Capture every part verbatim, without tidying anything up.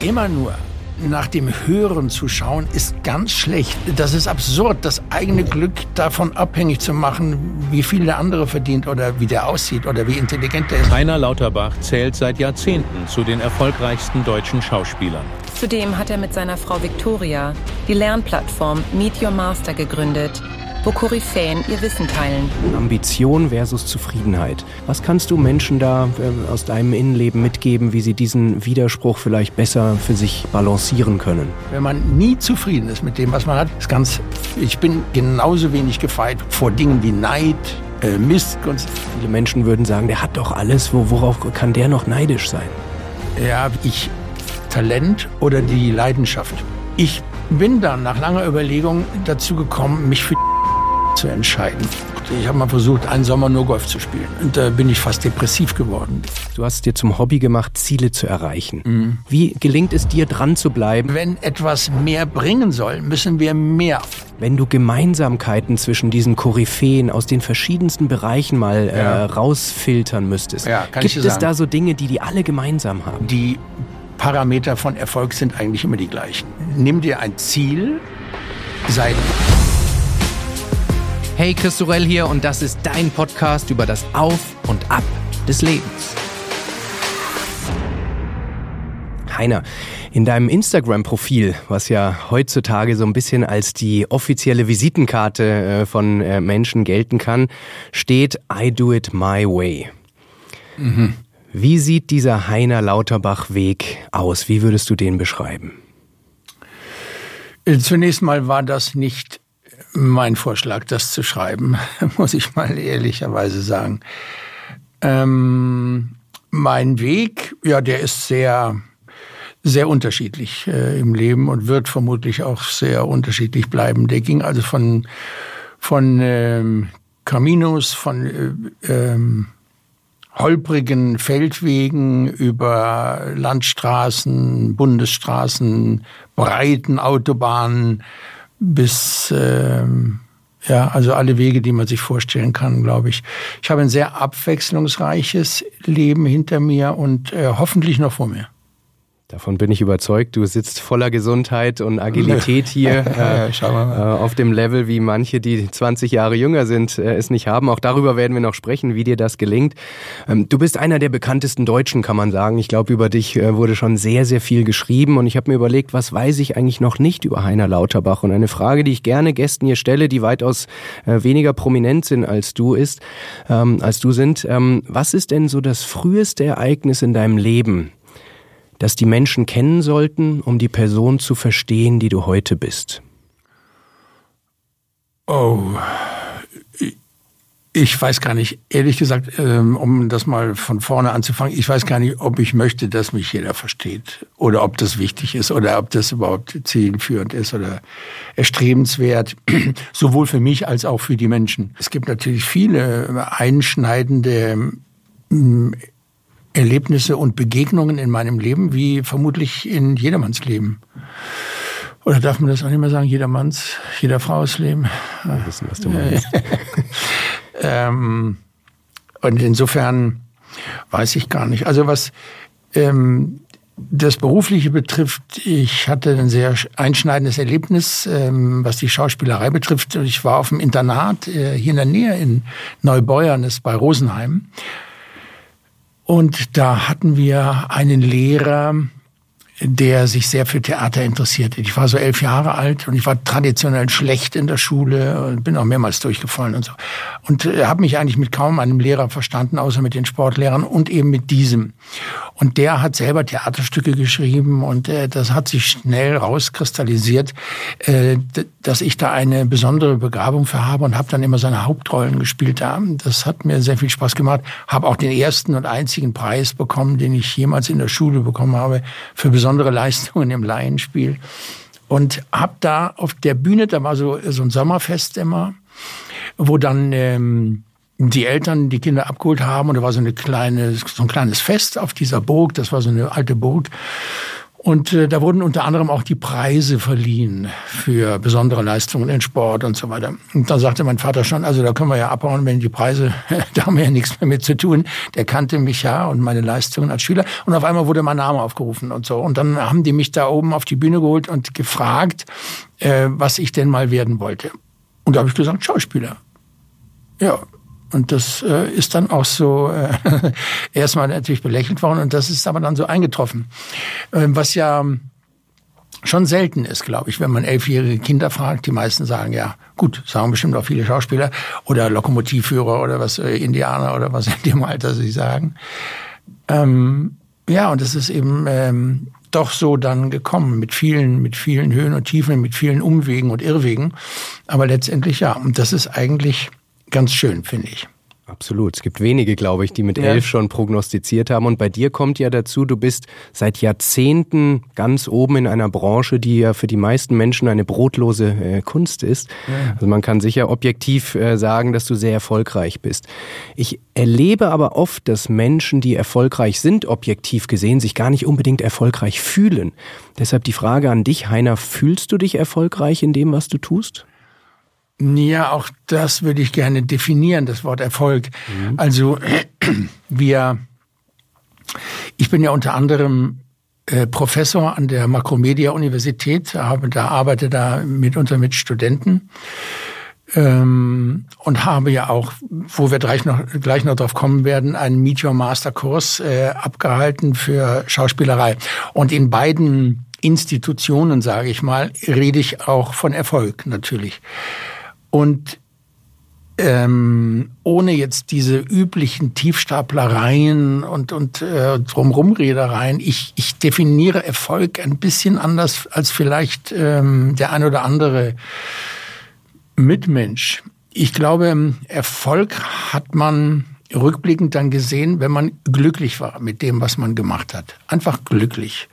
Immer nur nach dem Hören zu schauen, ist ganz schlecht. Das ist absurd, das eigene Glück davon abhängig zu machen, wie viel der andere verdient oder wie der aussieht oder wie intelligent der ist. Heiner Lauterbach zählt seit Jahrzehnten zu den erfolgreichsten deutschen Schauspielern. Zudem hat er mit seiner Frau Victoria die Lernplattform Meet Your Master gegründet, wo Koryphäen ihr Wissen teilen. Ambition versus Zufriedenheit. Was kannst du Menschen da äh, aus deinem Innenleben mitgeben, wie sie diesen Widerspruch vielleicht besser für sich balancieren können? Wenn man nie zufrieden ist mit dem, was man hat, ist ganz... Ich bin genauso wenig gefeit vor Dingen wie Neid, äh, Missgunst. Viele Menschen würden sagen, der hat doch alles, wo, worauf kann der noch neidisch sein? Ja, ich... Talent oder die Leidenschaft. Ich bin dann nach langer Überlegung dazu gekommen, mich für zu entscheiden. Ich habe mal versucht, einen Sommer nur Golf zu spielen. Und da bin ich fast depressiv geworden. Du hast es dir zum Hobby gemacht, Ziele zu erreichen. Mhm. Wie gelingt es dir, dran zu bleiben? Wenn etwas mehr bringen soll, müssen wir mehr. Wenn du Gemeinsamkeiten zwischen diesen Koryphäen aus den verschiedensten Bereichen mal ja. äh, rausfiltern müsstest, ja, kann gibt ich dir es sagen. da so Dinge, die die alle gemeinsam haben? Die Parameter von Erfolg sind eigentlich immer die gleichen. Nimm dir ein Ziel, sei... Hey, Chris Sorel hier und das ist dein Podcast über das Auf und Ab des Lebens. Heiner, in deinem Instagram-Profil, was ja heutzutage so ein bisschen als die offizielle Visitenkarte von Menschen gelten kann, steht I do it my way. Mhm. Wie sieht dieser Heiner Lauterbach-Weg aus? Wie würdest du den beschreiben? Zunächst mal war das nicht mein Vorschlag, das zu schreiben, muss ich mal ehrlicherweise sagen. Ähm, mein Weg, ja, der ist sehr, sehr unterschiedlich äh, im Leben und wird vermutlich auch sehr unterschiedlich bleiben. Der ging also von, von ähm, Caminos, von äh, ähm, holprigen Feldwegen über Landstraßen, Bundesstraßen, breiten Autobahnen bis, ähm, ja, also alle Wege, die man sich vorstellen kann, glaube ich. Ich habe ein sehr abwechslungsreiches Leben hinter mir und äh, hoffentlich noch vor mir. Davon bin ich überzeugt. Du sitzt voller Gesundheit und Agilität hier äh, äh, auf dem Level, wie manche, die zwanzig Jahre jünger sind, äh, es nicht haben. Auch darüber werden wir noch sprechen, wie dir das gelingt. Ähm, du bist einer der bekanntesten Deutschen, kann man sagen. Ich glaube, über dich äh, wurde schon sehr, sehr viel geschrieben. Und ich habe mir überlegt, was weiß ich eigentlich noch nicht über Heiner Lauterbach? Und eine Frage, die ich gerne Gästen hier stelle, die weitaus äh, weniger prominent sind als du ist, ähm, als du sind. Ähm, was ist denn so das früheste Ereignis in deinem Leben, das die Menschen kennen sollten, um die Person zu verstehen, die du heute bist? Oh, ich weiß gar nicht, ehrlich gesagt, um das mal von vorne anzufangen, ich weiß gar nicht, ob ich möchte, dass mich jeder versteht oder ob das wichtig ist oder ob das überhaupt zielführend ist oder erstrebenswert, sowohl für mich als auch für die Menschen. Es gibt natürlich viele einschneidende Erlebnisse und Begegnungen in meinem Leben, wie vermutlich in jedermanns Leben. Oder darf man das auch nicht mehr sagen, jedermanns, jeder Frau's Leben? Wir wissen, was du meinst. ähm, und insofern weiß ich gar nicht. Also was ähm, das Berufliche betrifft, ich hatte ein sehr einschneidendes Erlebnis, ähm, was die Schauspielerei betrifft. Ich war auf dem Internat äh, hier in der Nähe in Neubeuern, das ist bei Rosenheim. Und da hatten wir einen Lehrer, der sich sehr für Theater interessierte. Ich war so elf Jahre alt und ich war traditionell schlecht in der Schule und bin auch mehrmals durchgefallen und so. Und habe mich eigentlich mit kaum einem Lehrer verstanden, außer mit den Sportlehrern und eben mit diesem. Und der hat selber Theaterstücke geschrieben und äh, das hat sich schnell rauskristallisiert, äh, dass ich da eine besondere Begabung für habe und habe dann immer seine Hauptrollen gespielt. Das hat mir sehr viel Spaß gemacht. Habe auch den ersten und einzigen Preis bekommen, den ich jemals in der Schule bekommen habe, für besondere Leistungen im Laienspiel. Und habe da auf der Bühne, da war so, so ein Sommerfest immer, wo dann ähm, die Eltern die Kinder abgeholt haben und da war so eine kleine, so ein kleines Fest auf dieser Burg, das war so eine alte Burg. Und äh, da wurden unter anderem auch die Preise verliehen für besondere Leistungen in Sport und so weiter. Und da sagte mein Vater schon, also da können wir ja abhauen, wenn die Preise, da haben wir ja nichts mehr mit zu tun. Der kannte mich ja und meine Leistungen als Schüler. Und auf einmal wurde mein Name aufgerufen und so. Und dann haben die mich da oben auf die Bühne geholt und gefragt, äh, was ich denn mal werden wollte. Und da habe ich gesagt, Schauspieler. Ja. Und das äh, ist dann auch so äh, erstmal natürlich belächelt worden und das ist aber dann so eingetroffen. Äh, was ja schon selten ist, glaube ich, wenn man elfjährige Kinder fragt. Die meisten sagen, ja gut, sagen bestimmt auch viele Schauspieler oder Lokomotivführer oder was, äh, Indianer oder was in dem Alter sie sagen. Ähm, ja, und es ist eben ähm, doch so dann gekommen mit vielen, mit vielen Höhen und Tiefen, mit vielen Umwegen und Irrwegen. Aber letztendlich ja, und das ist eigentlich ganz schön, finde ich. Absolut. Es gibt wenige, glaube ich, die mit ja. elf schon prognostiziert haben. Und bei dir kommt ja dazu, du bist seit Jahrzehnten ganz oben in einer Branche, die ja für die meisten Menschen eine brotlose äh, Kunst ist. Ja. Also man kann sicher objektiv äh, sagen, dass du sehr erfolgreich bist. Ich erlebe aber oft, dass Menschen, die erfolgreich sind, objektiv gesehen, sich gar nicht unbedingt erfolgreich fühlen. Deshalb die Frage an dich, Heiner, fühlst du dich erfolgreich in dem, was du tust? Ja, auch das würde ich gerne definieren, das Wort Erfolg. Mhm. Also wir, ich bin ja unter anderem äh, Professor an der Makromedia-Universität, habe da arbeite da mitunter mit Studenten ähm, und habe ja auch, wo wir gleich noch gleich noch drauf kommen werden, einen Meteor Master Kurs äh, abgehalten für Schauspielerei. Und in beiden Institutionen, sage ich mal, rede ich auch von Erfolg natürlich. Und ähm, ohne jetzt diese üblichen Tiefstaplereien und, und äh, Drumrumredereien, ich, ich definiere Erfolg ein bisschen anders als vielleicht ähm, der ein oder andere Mitmensch. Ich glaube, Erfolg hat man rückblickend dann gesehen, wenn man glücklich war mit dem, was man gemacht hat. Einfach glücklich.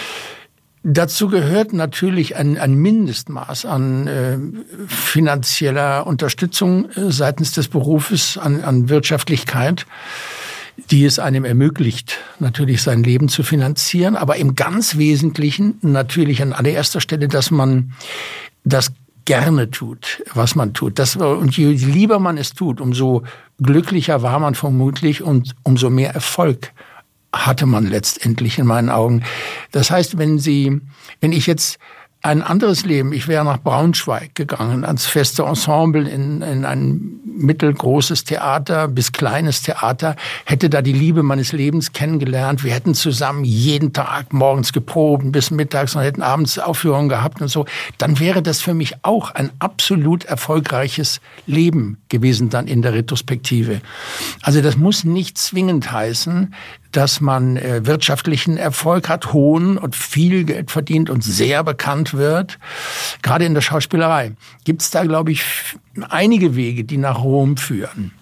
Dazu gehört natürlich ein, ein Mindestmaß an äh, finanzieller Unterstützung äh, seitens des Berufes, an, an Wirtschaftlichkeit, die es einem ermöglicht, natürlich sein Leben zu finanzieren. Aber im ganz Wesentlichen natürlich an allererster Stelle, dass man das gerne tut, was man tut. Das, und je lieber man es tut, umso glücklicher war man vermutlich und umso mehr Erfolg hatte man letztendlich in meinen Augen. Das heißt, wenn Sie, wenn ich jetzt ein anderes Leben, ich wäre nach Braunschweig gegangen, ans feste Ensemble in, in ein mittelgroßes Theater bis kleines Theater, hätte da die Liebe meines Lebens kennengelernt. Wir hätten zusammen jeden Tag morgens geprobt bis mittags und hätten abends Aufführungen gehabt und so. Dann wäre das für mich auch ein absolut erfolgreiches Leben gewesen dann in der Retrospektive. Also das muss nicht zwingend heißen, dass man äh, wirtschaftlichen Erfolg hat, hohen und viel Geld verdient und sehr bekannt wird. Gerade in der Schauspielerei gibt es da, glaube ich, einige Wege, die nach Rom führen.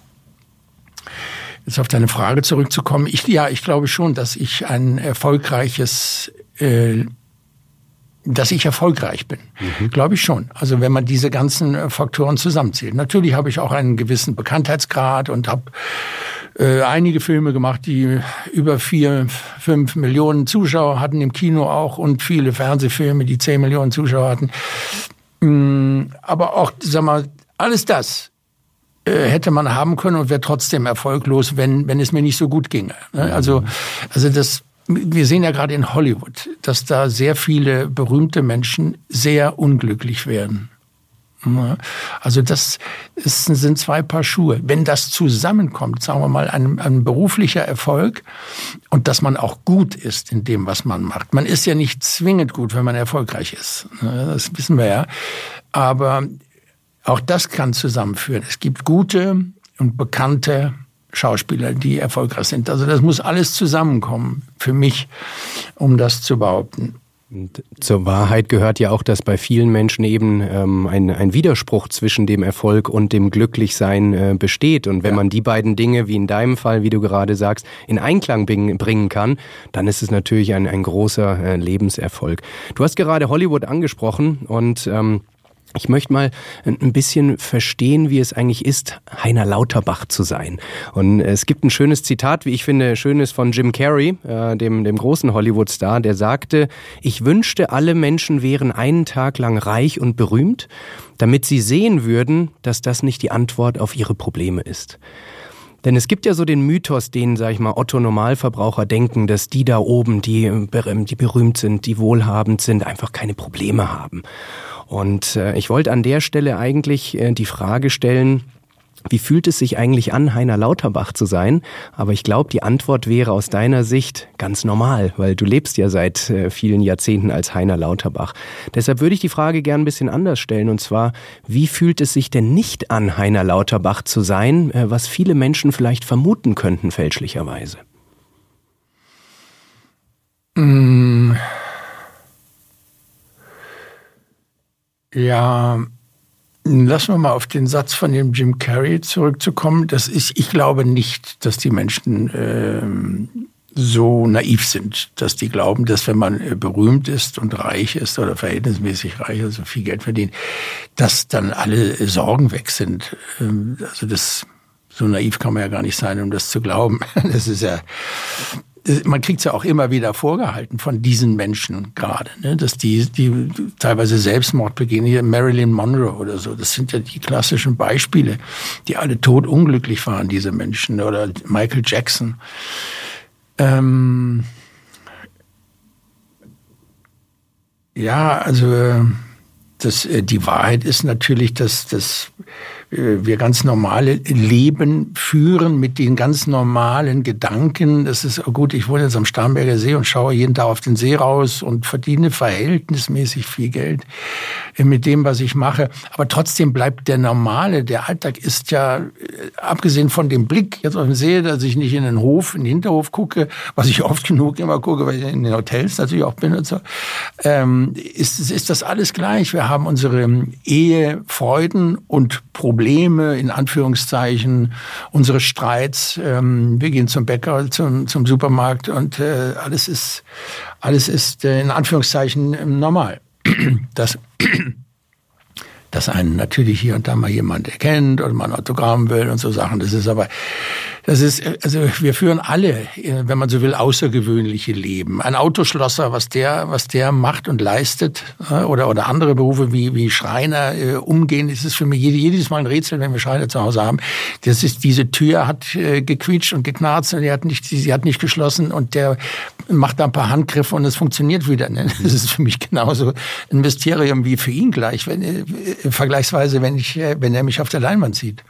Jetzt auf deine Frage zurückzukommen. Ich, ja, ich glaube schon, dass ich ein erfolgreiches, äh, dass ich erfolgreich bin. Mhm. Glaube ich schon. Also wenn man diese ganzen Faktoren zusammenzählt. Natürlich habe ich auch einen gewissen Bekanntheitsgrad und habe Äh, einige Filme gemacht, die über vier, fünf Millionen Zuschauer hatten im Kino auch und viele Fernsehfilme, die zehn Millionen Zuschauer hatten. Mm, aber auch, sag mal, alles das äh, hätte man haben können und wäre trotzdem erfolglos, wenn wenn es mir nicht so gut ginge. Ne? Also, also das, wir sehen ja gerade in Hollywood, dass da sehr viele berühmte Menschen sehr unglücklich werden. Also das ist, sind zwei Paar Schuhe. Wenn das zusammenkommt, sagen wir mal, ein, ein beruflicher Erfolg und dass man auch gut ist in dem, was man macht. Man ist ja nicht zwingend gut, wenn man erfolgreich ist. Das wissen wir ja. Aber auch das kann zusammenführen. Es gibt gute und bekannte Schauspieler, die erfolgreich sind. Also das muss alles zusammenkommen für mich, um das zu behaupten. Und zur Wahrheit gehört ja auch, dass bei vielen Menschen eben ähm, ein, ein Widerspruch zwischen dem Erfolg und dem Glücklichsein äh, besteht. Und wenn ja. man die beiden Dinge, wie in deinem Fall, wie du gerade sagst, in Einklang bring, bringen kann, dann ist es natürlich ein, ein großer äh, Lebenserfolg. Du hast gerade Hollywood angesprochen und ähm, Ich möchte mal ein bisschen verstehen, wie es eigentlich ist, Heiner Lauterbach zu sein. Und es gibt ein schönes Zitat, wie ich finde, schönes von Jim Carrey, äh, dem, dem großen Hollywood-Star, der sagte, ich wünschte, alle Menschen wären einen Tag lang reich und berühmt, damit sie sehen würden, dass das nicht die Antwort auf ihre Probleme ist. Denn es gibt ja so den Mythos, den, sag ich mal, Otto-Normalverbraucher denken, dass die da oben, die, die berühmt sind, die wohlhabend sind, einfach keine Probleme haben. Und äh, ich wollte an der Stelle eigentlich äh, die Frage stellen, wie fühlt es sich eigentlich an, Heiner Lauterbach zu sein? Aber ich glaube, die Antwort wäre aus deiner Sicht ganz normal, weil du lebst ja seit äh, vielen Jahrzehnten als Heiner Lauterbach. Deshalb würde ich die Frage gern ein bisschen anders stellen, und zwar, wie fühlt es sich denn nicht an, Heiner Lauterbach zu sein, äh, was viele Menschen vielleicht vermuten könnten fälschlicherweise? Mm. Ja, lassen wir mal auf den Satz von dem Jim Carrey zurückzukommen. Das ist, ich glaube nicht, dass die Menschen äh, so naiv sind, dass die glauben, dass wenn man äh, berühmt ist und reich ist oder verhältnismäßig reich, also viel Geld verdient, dass dann alle äh, Sorgen weg sind. Ähm, also das, so naiv kann man ja gar nicht sein, um das zu glauben. Das ist ja... Man kriegt es ja auch immer wieder vorgehalten von diesen Menschen gerade, ne? Dass die, die teilweise Selbstmord begehen, hier Marilyn Monroe oder so. Das sind ja die klassischen Beispiele, die alle totunglücklich waren, diese Menschen. Oder Michael Jackson. Ähm ja, also das, die Wahrheit ist natürlich, dass das wir ganz normale Leben führen mit den ganz normalen Gedanken. Das ist gut, ich wohne jetzt am Starnberger See und schaue jeden Tag auf den See raus und verdiene verhältnismäßig viel Geld mit dem, was ich mache. Aber trotzdem bleibt der normale, der Alltag ist ja, abgesehen von dem Blick jetzt auf den See, dass ich nicht in den Hof, in den Hinterhof gucke, was ich oft genug immer gucke, weil ich in den Hotels natürlich auch bin und so, ähm, ist, ist das alles gleich. Wir haben unsere Ehefreuden und Probleme, in Anführungszeichen, unsere Streits. Ähm, wir gehen zum Bäcker, zum, zum Supermarkt und äh, alles ist, alles ist äh, in Anführungszeichen normal. Das, dass einen natürlich hier und da mal jemand erkennt oder mal ein Autogramm will und so Sachen. Das ist aber, das ist, also wir führen alle, wenn man so will, außergewöhnliche Leben. Ein Autoschlosser, was der, was der macht und leistet, oder, oder andere Berufe wie, wie Schreiner äh, umgehen, ist es für mich jedes Mal ein Rätsel, wenn wir Schreiner zu Hause haben. Das ist, diese Tür hat äh, gequietscht und geknarzt und die hat nicht, sie hat nicht geschlossen und der macht da ein paar Handgriffe und es funktioniert wieder. Ne? Das ist für mich genauso ein Mysterium wie für ihn gleich, wenn, äh, vergleichsweise, wenn ich, äh, wenn er mich auf der Leinwand sieht.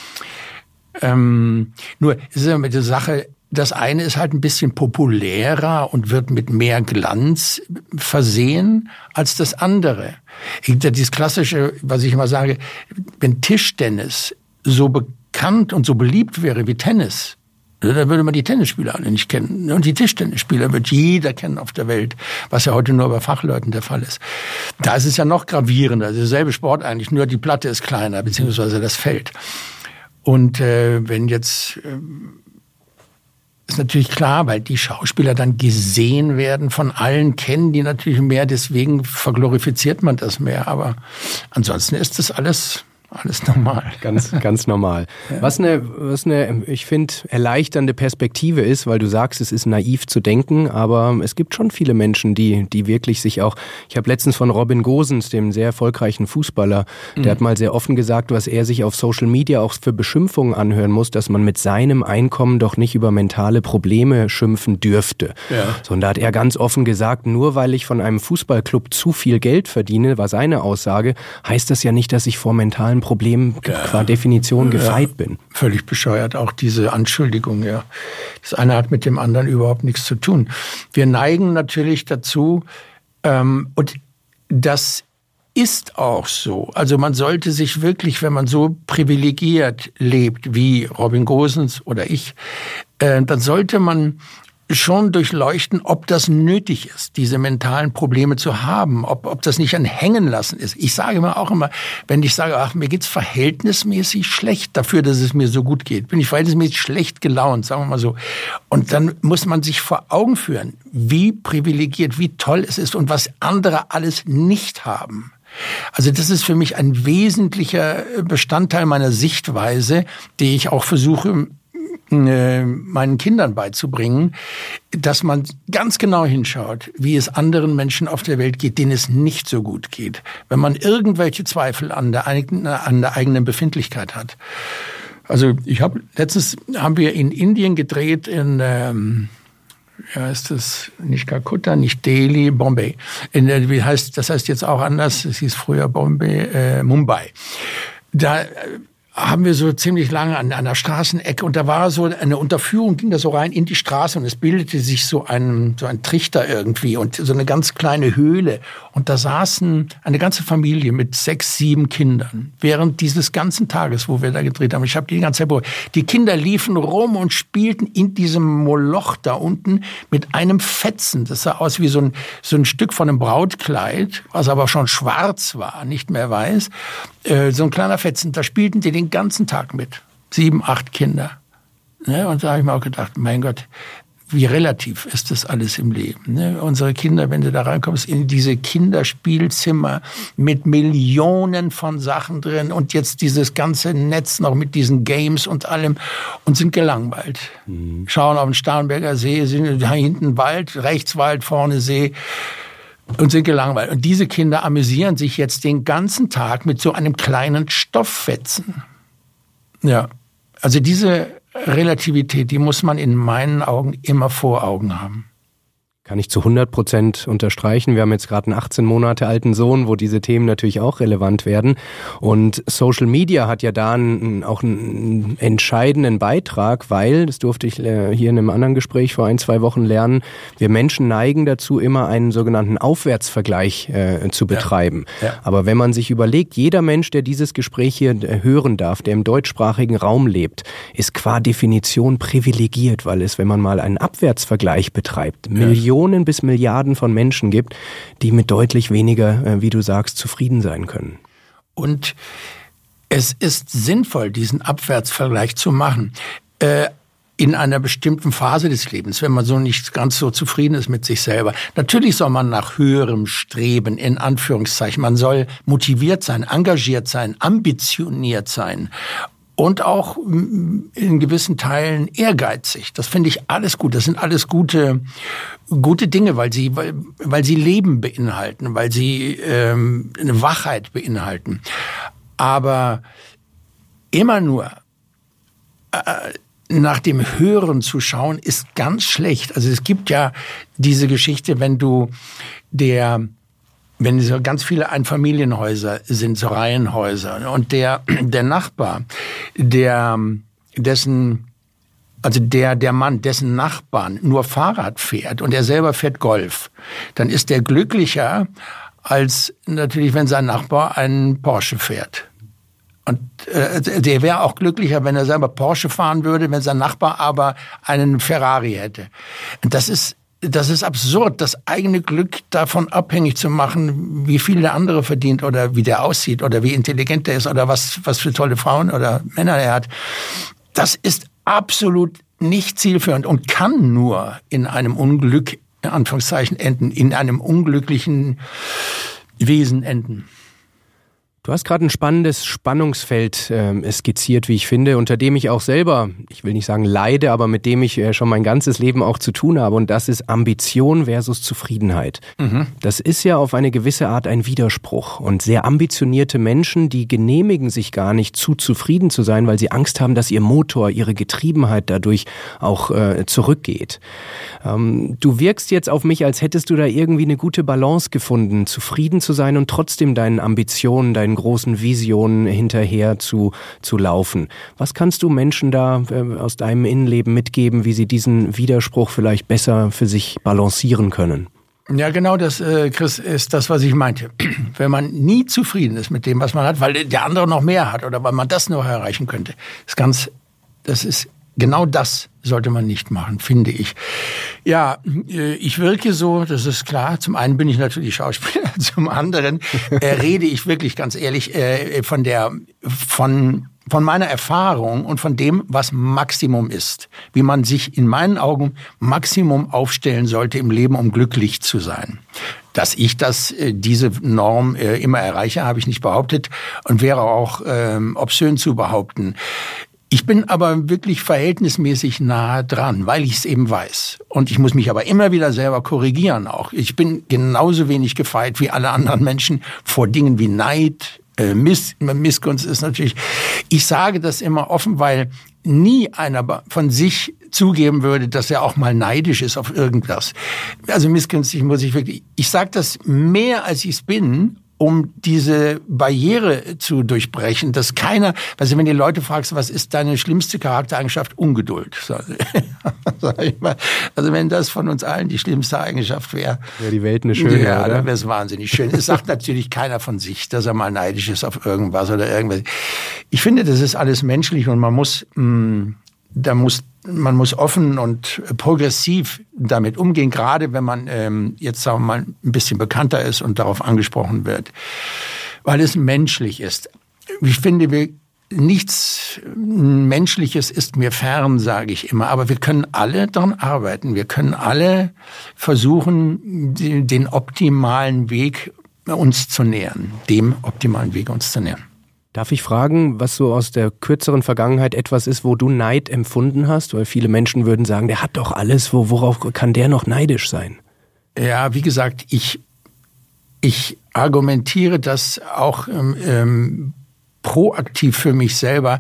Ähm, nur, es ist ja mit der Sache, das eine ist halt ein bisschen populärer und wird mit mehr Glanz versehen als das andere. Dieses klassische, was ich immer sage, wenn Tischtennis so bekannt und so beliebt wäre wie Tennis, dann würde man die Tennisspieler alle nicht kennen. Und die Tischtennisspieler wird jeder kennen auf der Welt, was ja heute nur bei Fachleuten der Fall ist. Da ist es ja noch gravierender, derselbe Sport eigentlich, nur die Platte ist kleiner, beziehungsweise das Feld. Und äh, wenn jetzt, äh, ist natürlich klar, weil die Schauspieler dann gesehen werden, von allen kennen die natürlich mehr, deswegen verglorifiziert man das mehr. Aber ansonsten ist das alles... Alles normal. Ganz, ganz normal. Ja. Was eine, was eine, ich finde, erleichternde Perspektive ist, weil du sagst, es ist naiv zu denken, aber es gibt schon viele Menschen, die, die wirklich sich auch, ich habe letztens von Robin Gosens, dem sehr erfolgreichen Fußballer, mhm. der hat mal sehr offen gesagt, was er sich auf Social Media auch für Beschimpfungen anhören muss, dass man mit seinem Einkommen doch nicht über mentale Probleme schimpfen dürfte. Ja. So, und da hat er ganz offen gesagt, nur weil ich von einem Fußballclub zu viel Geld verdiene, war seine Aussage, heißt das ja nicht, dass ich vor mentalen Problem ja. qua Definition gefeit ja, bin. Völlig bescheuert, auch diese Anschuldigung. Ja. Das eine hat mit dem anderen überhaupt nichts zu tun. Wir neigen natürlich dazu, ähm, und das ist auch so. Also man sollte sich wirklich, wenn man so privilegiert lebt wie Robin Gosens oder ich, äh, dann sollte man schon durchleuchten, ob das nötig ist, diese mentalen Probleme zu haben, ob, ob das nicht ein Hängenlassen ist. Ich sage mir auch immer, wenn ich sage, ach, mir geht's verhältnismäßig schlecht dafür, dass es mir so gut geht, bin ich verhältnismäßig schlecht gelaunt, sagen wir mal so. Und dann muss man sich vor Augen führen, wie privilegiert, wie toll es ist und was andere alles nicht haben. Also das ist für mich ein wesentlicher Bestandteil meiner Sichtweise, die ich auch versuche, meinen Kindern beizubringen, dass man ganz genau hinschaut, wie es anderen Menschen auf der Welt geht, denen es nicht so gut geht. Wenn man irgendwelche Zweifel an der eigenen, an der eigenen Befindlichkeit hat. Also ich habe letztens haben wir in Indien gedreht in ähm, ja, ist das nicht Kalkutta, nicht Delhi, Bombay. In, wie heißt das heißt jetzt auch anders? Es hieß früher Bombay, äh, Mumbai. Da haben wir so ziemlich lange an einer Straßenecke und da war so eine Unterführung, ging da so rein in die Straße und es bildete sich so ein, so ein Trichter irgendwie und so eine ganz kleine Höhle und da saßen eine ganze Familie mit sechs, sieben Kindern während dieses ganzen Tages, wo wir da gedreht haben. Ich habe die ganze Zeit beobachtet. Die Kinder liefen rum und spielten in diesem Moloch da unten mit einem Fetzen. Das sah aus wie so ein, so ein Stück von einem Brautkleid, was aber schon schwarz war, nicht mehr weiß. Äh, so ein kleiner Fetzen, da spielten die den ganzen Tag mit. Sieben, acht Kinder. Ne? Und da habe ich mir auch gedacht, mein Gott, wie relativ ist das alles im Leben. Ne? Unsere Kinder, wenn du da reinkommst, in diese Kinderspielzimmer mit Millionen von Sachen drin und jetzt dieses ganze Netz noch mit diesen Games und allem und sind gelangweilt. Mhm. Schauen auf den Starnberger See, sind da hinten Wald, rechts Wald, vorne See. Und sind gelangweilt. Und diese Kinder amüsieren sich jetzt den ganzen Tag mit so einem kleinen Stofffetzen. Ja, also diese Relativität, die muss man in meinen Augen immer vor Augen haben. Kann ich zu hundert Prozent unterstreichen. Wir haben jetzt gerade einen achtzehn Monate alten Sohn, wo diese Themen natürlich auch relevant werden. Und Social Media hat ja da einen, auch einen entscheidenden Beitrag, weil, das durfte ich hier in einem anderen Gespräch vor ein, zwei Wochen lernen, wir Menschen neigen dazu, immer einen sogenannten Aufwärtsvergleich äh, zu betreiben. Ja. Ja. Aber wenn man sich überlegt, jeder Mensch, der dieses Gespräch hier hören darf, der im deutschsprachigen Raum lebt, ist qua Definition privilegiert, weil es, wenn man mal einen Abwärtsvergleich betreibt, ja. Millionen bis Milliarden von Menschen gibt, die mit deutlich weniger, wie du sagst, zufrieden sein können. Und es ist sinnvoll, diesen Abwärtsvergleich zu machen. Äh, in einer bestimmten Phase des Lebens, wenn man so nicht ganz so zufrieden ist mit sich selber. Natürlich soll man nach höherem streben, in Anführungszeichen. Man soll motiviert sein, engagiert sein, ambitioniert sein. Und auch in gewissen Teilen ehrgeizig. Das finde ich alles gut. Das sind alles gute, gute Dinge, weil sie, weil, weil sie Leben beinhalten, weil sie ähm, eine Wachheit beinhalten. Aber immer nur äh, nach dem Hören zu schauen, ist ganz schlecht. Also es gibt ja diese Geschichte, wenn du der Wenn so ganz viele Einfamilienhäuser sind, so Reihenhäuser, und der der Nachbar, der dessen also der der Mann, dessen Nachbarn nur Fahrrad fährt und er selber fährt Golf, dann ist der glücklicher als natürlich, wenn sein Nachbar einen Porsche fährt. Und äh, der wäre auch glücklicher, wenn er selber Porsche fahren würde, wenn sein Nachbar aber einen Ferrari hätte. Und das ist Das ist absurd, das eigene Glück davon abhängig zu machen, wie viel der andere verdient oder wie der aussieht oder wie intelligent der ist oder was, was für tolle Frauen oder Männer er hat. Das ist absolut nicht zielführend und kann nur in einem Unglück, in Anführungszeichen, enden, in einem unglücklichen Wesen enden. Du hast gerade ein spannendes Spannungsfeld äh, skizziert, wie ich finde, unter dem ich auch selber, ich will nicht sagen leide, aber mit dem ich äh, schon mein ganzes Leben auch zu tun habe. Und das ist Ambition versus Zufriedenheit. Mhm. Das ist ja auf eine gewisse Art ein Widerspruch. Und sehr ambitionierte Menschen, die genehmigen sich gar nicht, zu zufrieden zu sein, weil sie Angst haben, dass ihr Motor, ihre Getriebenheit dadurch auch äh, zurückgeht. Ähm, du wirkst jetzt auf mich, als hättest du da irgendwie eine gute Balance gefunden, zufrieden zu sein und trotzdem deinen Ambitionen, deinen großen Visionen hinterher zu, zu laufen. Was kannst du Menschen da äh, aus deinem Innenleben mitgeben, wie sie diesen Widerspruch vielleicht besser für sich balancieren können? Ja, genau das, äh, Chris, ist das, was ich meinte. Wenn man nie zufrieden ist mit dem, was man hat, weil der andere noch mehr hat oder weil man das noch erreichen könnte, ist ganz, das ist genau das sollte man nicht machen, finde ich. Ja, ich wirke so, das ist klar. Zum einen bin ich natürlich Schauspieler, zum anderen äh, rede ich wirklich ganz ehrlich äh, von der, von von meiner Erfahrung und von dem, was Maximum ist. Wie man sich in meinen Augen Maximum aufstellen sollte im Leben, um glücklich zu sein. Dass ich das, diese Norm immer erreiche, habe ich nicht behauptet und wäre auch ähm, obszön zu behaupten. Ich bin aber wirklich verhältnismäßig nahe dran, weil ich es eben weiß. Und ich muss mich aber immer wieder selber korrigieren auch. Ich bin genauso wenig gefeit wie alle anderen Menschen vor Dingen wie Neid, äh, Miss, Missgunst ist natürlich. Ich sage das immer offen, weil nie einer von sich zugeben würde, dass er auch mal neidisch ist auf irgendwas. Also missgünstig muss ich wirklich. Ich sage das mehr, als ich es bin, um diese Barriere zu durchbrechen, dass keiner, also wenn die Leute fragst, was ist deine schlimmste Charaktereigenschaft? Ungeduld. Also wenn das von uns allen die schlimmste Eigenschaft wäre. Wäre die Welt eine schöne, ja, oder? Dann wäre es wahnsinnig schön. Es sagt natürlich keiner von sich, dass er mal neidisch ist auf irgendwas oder irgendwas. Ich finde, das ist alles menschlich und man muss, mh, da muss man muss offen und progressiv damit umgehen, gerade wenn man ähm, jetzt sagen wir mal ein bisschen bekannter ist und darauf angesprochen wird, weil es menschlich ist. Ich finde, wir, nichts Menschliches ist mir fern, sage ich immer, aber wir können alle daran arbeiten. Wir können alle versuchen, den optimalen Weg uns zu nähern, dem optimalen Weg uns zu nähern. Darf ich fragen, was so aus der kürzeren Vergangenheit etwas ist, wo du Neid empfunden hast? Weil viele Menschen würden sagen, der hat doch alles, wo, worauf kann der noch neidisch sein? Ja, wie gesagt, ich, ich argumentiere das auch ähm, proaktiv für mich selber,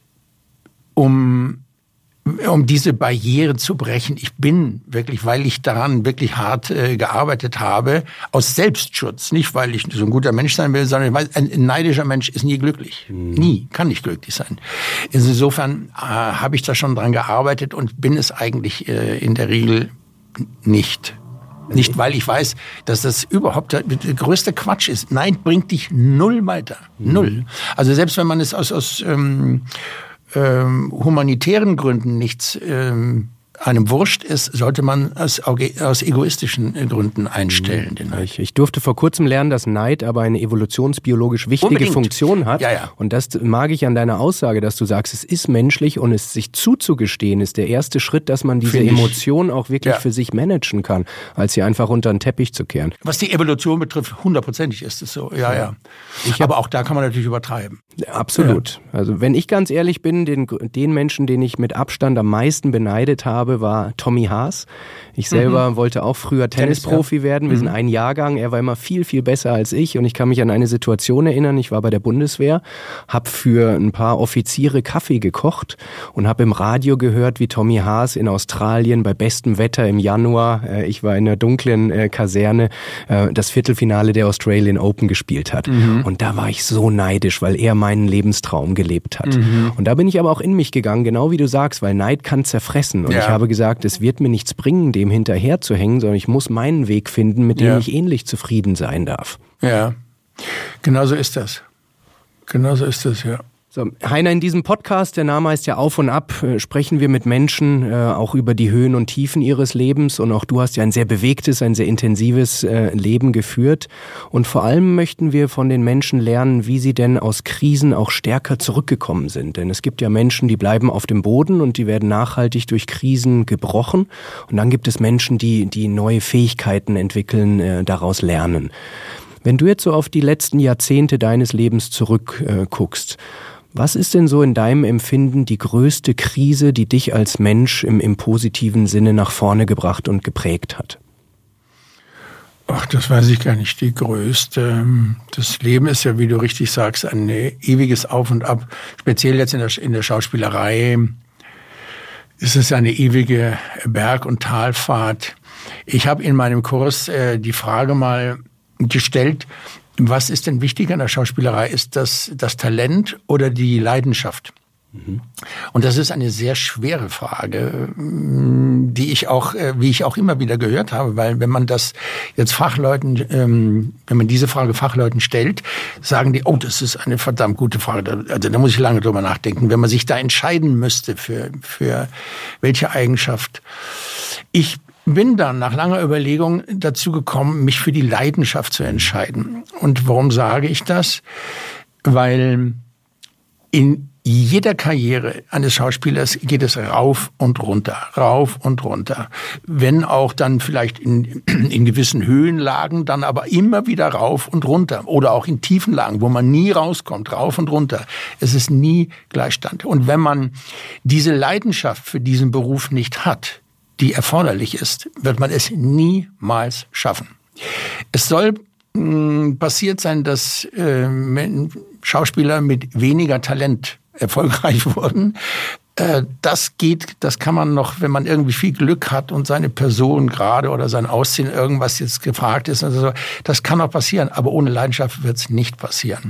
um, um diese Barriere zu brechen. Ich bin wirklich, weil ich daran wirklich hart äh, gearbeitet habe, aus Selbstschutz, nicht weil ich so ein guter Mensch sein will, sondern weil ein, ein neidischer Mensch ist nie glücklich. Mhm. Nie, kann nicht glücklich sein. Insofern äh, habe ich da schon dran gearbeitet und bin es eigentlich äh, in der Regel nicht. Nicht, weil ich weiß, dass das überhaupt der, der größte Quatsch ist. Neid bringt dich null weiter. Mhm. Null. Also selbst wenn man es aus, aus ähm, ähm, humanitären Gründen nichts ähm, einem wurscht ist, sollte man aus, aus egoistischen Gründen einstellen. Den Neid. Ich, ich durfte vor kurzem lernen, dass Neid aber eine evolutionsbiologisch wichtige Unbedingt. Funktion hat. Ja, ja. Und das mag ich an deiner Aussage, dass du sagst, es ist menschlich und es sich zuzugestehen ist der erste Schritt, dass man diese Emotion auch wirklich ja. für sich managen kann, als sie einfach unter den Teppich zu kehren. Was die Evolution betrifft, hundertprozentig ist es so. Ja, ja. Ich aber auch da kann man natürlich übertreiben. Absolut. Ja. Also wenn ich ganz ehrlich bin, den, den Menschen, den ich mit Abstand am meisten beneidet habe, war Tommy Haas. Ich selber mhm. wollte auch früher Tennisprofi Tennis, ja. werden. Wir mhm. sind ein Jahrgang. Er war immer viel, viel besser als ich. Und ich kann mich an eine Situation erinnern. Ich war bei der Bundeswehr, habe für ein paar Offiziere Kaffee gekocht und habe im Radio gehört, wie Tommy Haas in Australien bei bestem Wetter im Januar, äh, ich war in einer dunklen äh, Kaserne, äh, das Viertelfinale der Australian Open gespielt hat. Mhm. Und da war ich so neidisch, weil er meinen Lebenstraum gelebt hat. Mhm. Und da bin ich aber auch in mich gegangen, genau wie du sagst, weil Neid kann zerfressen. Und ja. ich habe gesagt, es wird mir nichts bringen, dem hinterher zu hängen, sondern ich muss meinen Weg finden, mit dem ja. ich ähnlich zufrieden sein darf. Ja, genau so ist das. Genau so ist das, ja. So, Heiner, in diesem Podcast, der Name heißt ja Auf und Ab, äh, sprechen wir mit Menschen äh, auch über die Höhen und Tiefen ihres Lebens. Und auch du hast ja ein sehr bewegtes, ein sehr intensives äh, Leben geführt. Und vor allem möchten wir von den Menschen lernen, wie sie denn aus Krisen auch stärker zurückgekommen sind. Denn es gibt ja Menschen, die bleiben auf dem Boden und die werden nachhaltig durch Krisen gebrochen. Und dann gibt es Menschen, die, die neue Fähigkeiten entwickeln, äh, daraus lernen. Wenn du jetzt so auf die letzten Jahrzehnte deines Lebens zurückguckst, äh, was ist denn so in deinem Empfinden die größte Krise, die dich als Mensch im, im positiven Sinne nach vorne gebracht und geprägt hat? Ach, das weiß ich gar nicht. Die größte. Das Leben ist ja, wie du richtig sagst, ein ewiges Auf und Ab. Speziell jetzt in der, in der Schauspielerei ist es eine ewige Berg- und Talfahrt. Ich habe in meinem Kurs äh, die Frage mal gestellt, was ist denn wichtiger in der Schauspielerei? Ist das das Talent oder die Leidenschaft? Mhm. Und das ist eine sehr schwere Frage, die ich auch, wie ich auch immer wieder gehört habe, weil wenn man das jetzt Fachleuten, wenn man diese Frage Fachleuten stellt, sagen die, oh, das ist eine verdammt gute Frage. Also da muss ich lange drüber nachdenken, wenn man sich da entscheiden müsste für, für welche Eigenschaft. Ich bin dann nach langer Überlegung dazu gekommen, mich für die Leidenschaft zu entscheiden. Und warum sage ich das? Weil in jeder Karriere eines Schauspielers geht es rauf und runter, rauf und runter. Wenn auch dann vielleicht in, in gewissen Höhenlagen, dann aber immer wieder rauf und runter. Oder auch in tiefen Lagen, wo man nie rauskommt, rauf und runter. Es ist nie Gleichstand. Und wenn man diese Leidenschaft für diesen Beruf nicht hat, die erforderlich ist, wird man es niemals schaffen. Es soll mh, passiert sein, dass äh, Schauspieler mit weniger Talent erfolgreich wurden. Das geht, das kann man noch, wenn man irgendwie viel Glück hat und seine Person gerade oder sein Aussehen irgendwas jetzt gefragt ist. Also das kann auch passieren, aber ohne Leidenschaft wird es nicht passieren.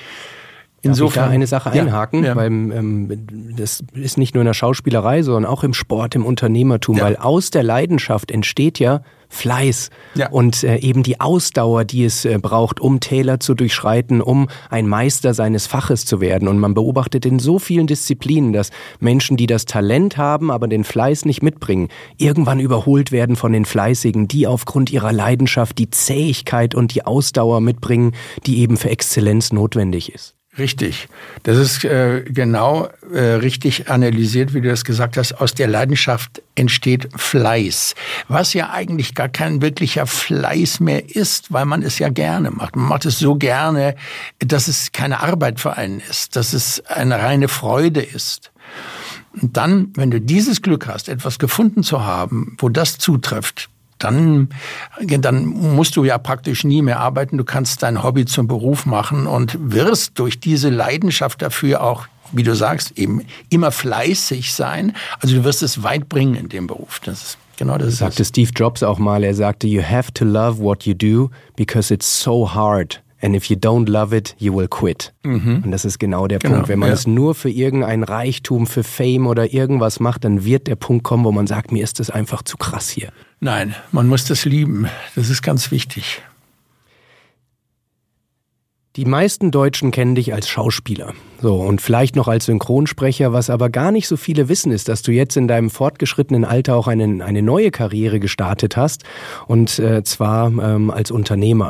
Insofern Darf ich da eine Sache einhaken, ja, ja. weil ähm, das ist nicht nur in der Schauspielerei, sondern auch im Sport, im Unternehmertum, ja. weil aus der Leidenschaft entsteht ja Fleiß ja. und äh, eben die Ausdauer, die es äh, braucht, um Täler zu durchschreiten, um ein Meister seines Faches zu werden. Und man beobachtet in so vielen Disziplinen, dass Menschen, die das Talent haben, aber den Fleiß nicht mitbringen, irgendwann überholt werden von den Fleißigen, die aufgrund ihrer Leidenschaft die Zähigkeit und die Ausdauer mitbringen, die eben für Exzellenz notwendig ist. Richtig. Das ist äh, genau äh, richtig analysiert, wie du das gesagt hast. Aus der Leidenschaft entsteht Fleiß, was ja eigentlich gar kein wirklicher Fleiß mehr ist, weil man es ja gerne macht. Man macht es so gerne, dass es keine Arbeit für einen ist, dass es eine reine Freude ist. Und dann, wenn du dieses Glück hast, etwas gefunden zu haben, wo das zutrifft, Dann, dann musst du ja praktisch nie mehr arbeiten. Du kannst dein Hobby zum Beruf machen und wirst durch diese Leidenschaft dafür auch, wie du sagst, eben immer fleißig sein. Also du wirst es weit bringen in dem Beruf. Das ist genau das. Sagte Steve Jobs auch mal. Er sagte, you have to love what you do because it's so hard. And if you don't love it, you will quit. Mhm. Und das ist genau der genau, Punkt. Wenn man ja. es nur für irgendein Reichtum, für Fame oder irgendwas macht, dann wird der Punkt kommen, wo man sagt, mir ist das einfach zu krass hier. Nein, man muss das lieben. Das ist ganz wichtig. Die meisten Deutschen kennen dich als Schauspieler. So, und vielleicht noch als Synchronsprecher. Was aber gar nicht so viele wissen, ist, dass du jetzt in deinem fortgeschrittenen Alter auch eine, eine neue Karriere gestartet hast. Und äh, zwar ähm, als Unternehmer.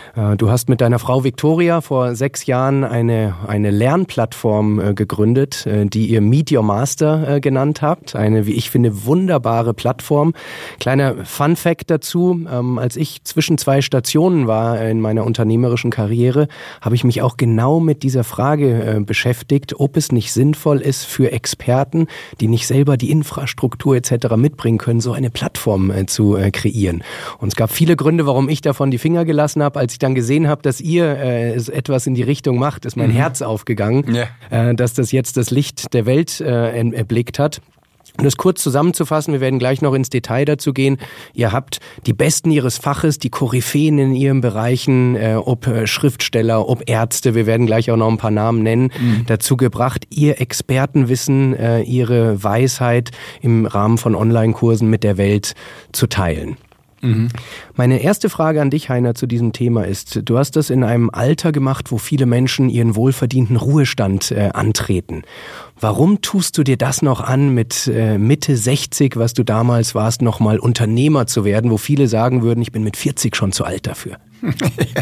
Du hast mit deiner Frau Victoria vor sechs Jahren eine, eine Lernplattform äh, gegründet, äh, die ihr Meet Your Master äh, genannt habt. Eine, wie ich finde, wunderbare Plattform. Kleiner Fun-Fact dazu, ähm, als ich zwischen zwei Stationen war in meiner unternehmerischen Karriere, habe ich mich auch genau mit dieser Frage äh, beschäftigt, ob es nicht sinnvoll ist für Experten, die nicht selber die Infrastruktur et cetera mitbringen können, so eine Plattform äh, zu äh, kreieren. Und es gab viele Gründe, warum ich davon die Finger gelassen habe, als ich dann gesehen habe, dass ihr äh, etwas in die Richtung macht, ist mein mhm. Herz aufgegangen, ja. äh, dass das jetzt das Licht der Welt äh, erblickt hat. Um das kurz zusammenzufassen, wir werden gleich noch ins Detail dazu gehen. Ihr habt die Besten ihres Faches, die Koryphäen in ihren Bereichen, äh, ob äh, Schriftsteller, ob Ärzte, wir werden gleich auch noch ein paar Namen nennen, mhm. dazu gebracht, ihr Expertenwissen, äh, ihre Weisheit im Rahmen von Online-Kursen mit der Welt zu teilen. Mhm. Meine erste Frage an dich, Heiner, zu diesem Thema ist, du hast das in einem Alter gemacht, wo viele Menschen ihren wohlverdienten Ruhestand äh, antreten. Warum tust du dir das noch an, mit äh, Mitte sechzig, was du damals warst, nochmal Unternehmer zu werden, wo viele sagen würden, ich bin mit vierzig schon zu alt dafür? Ja,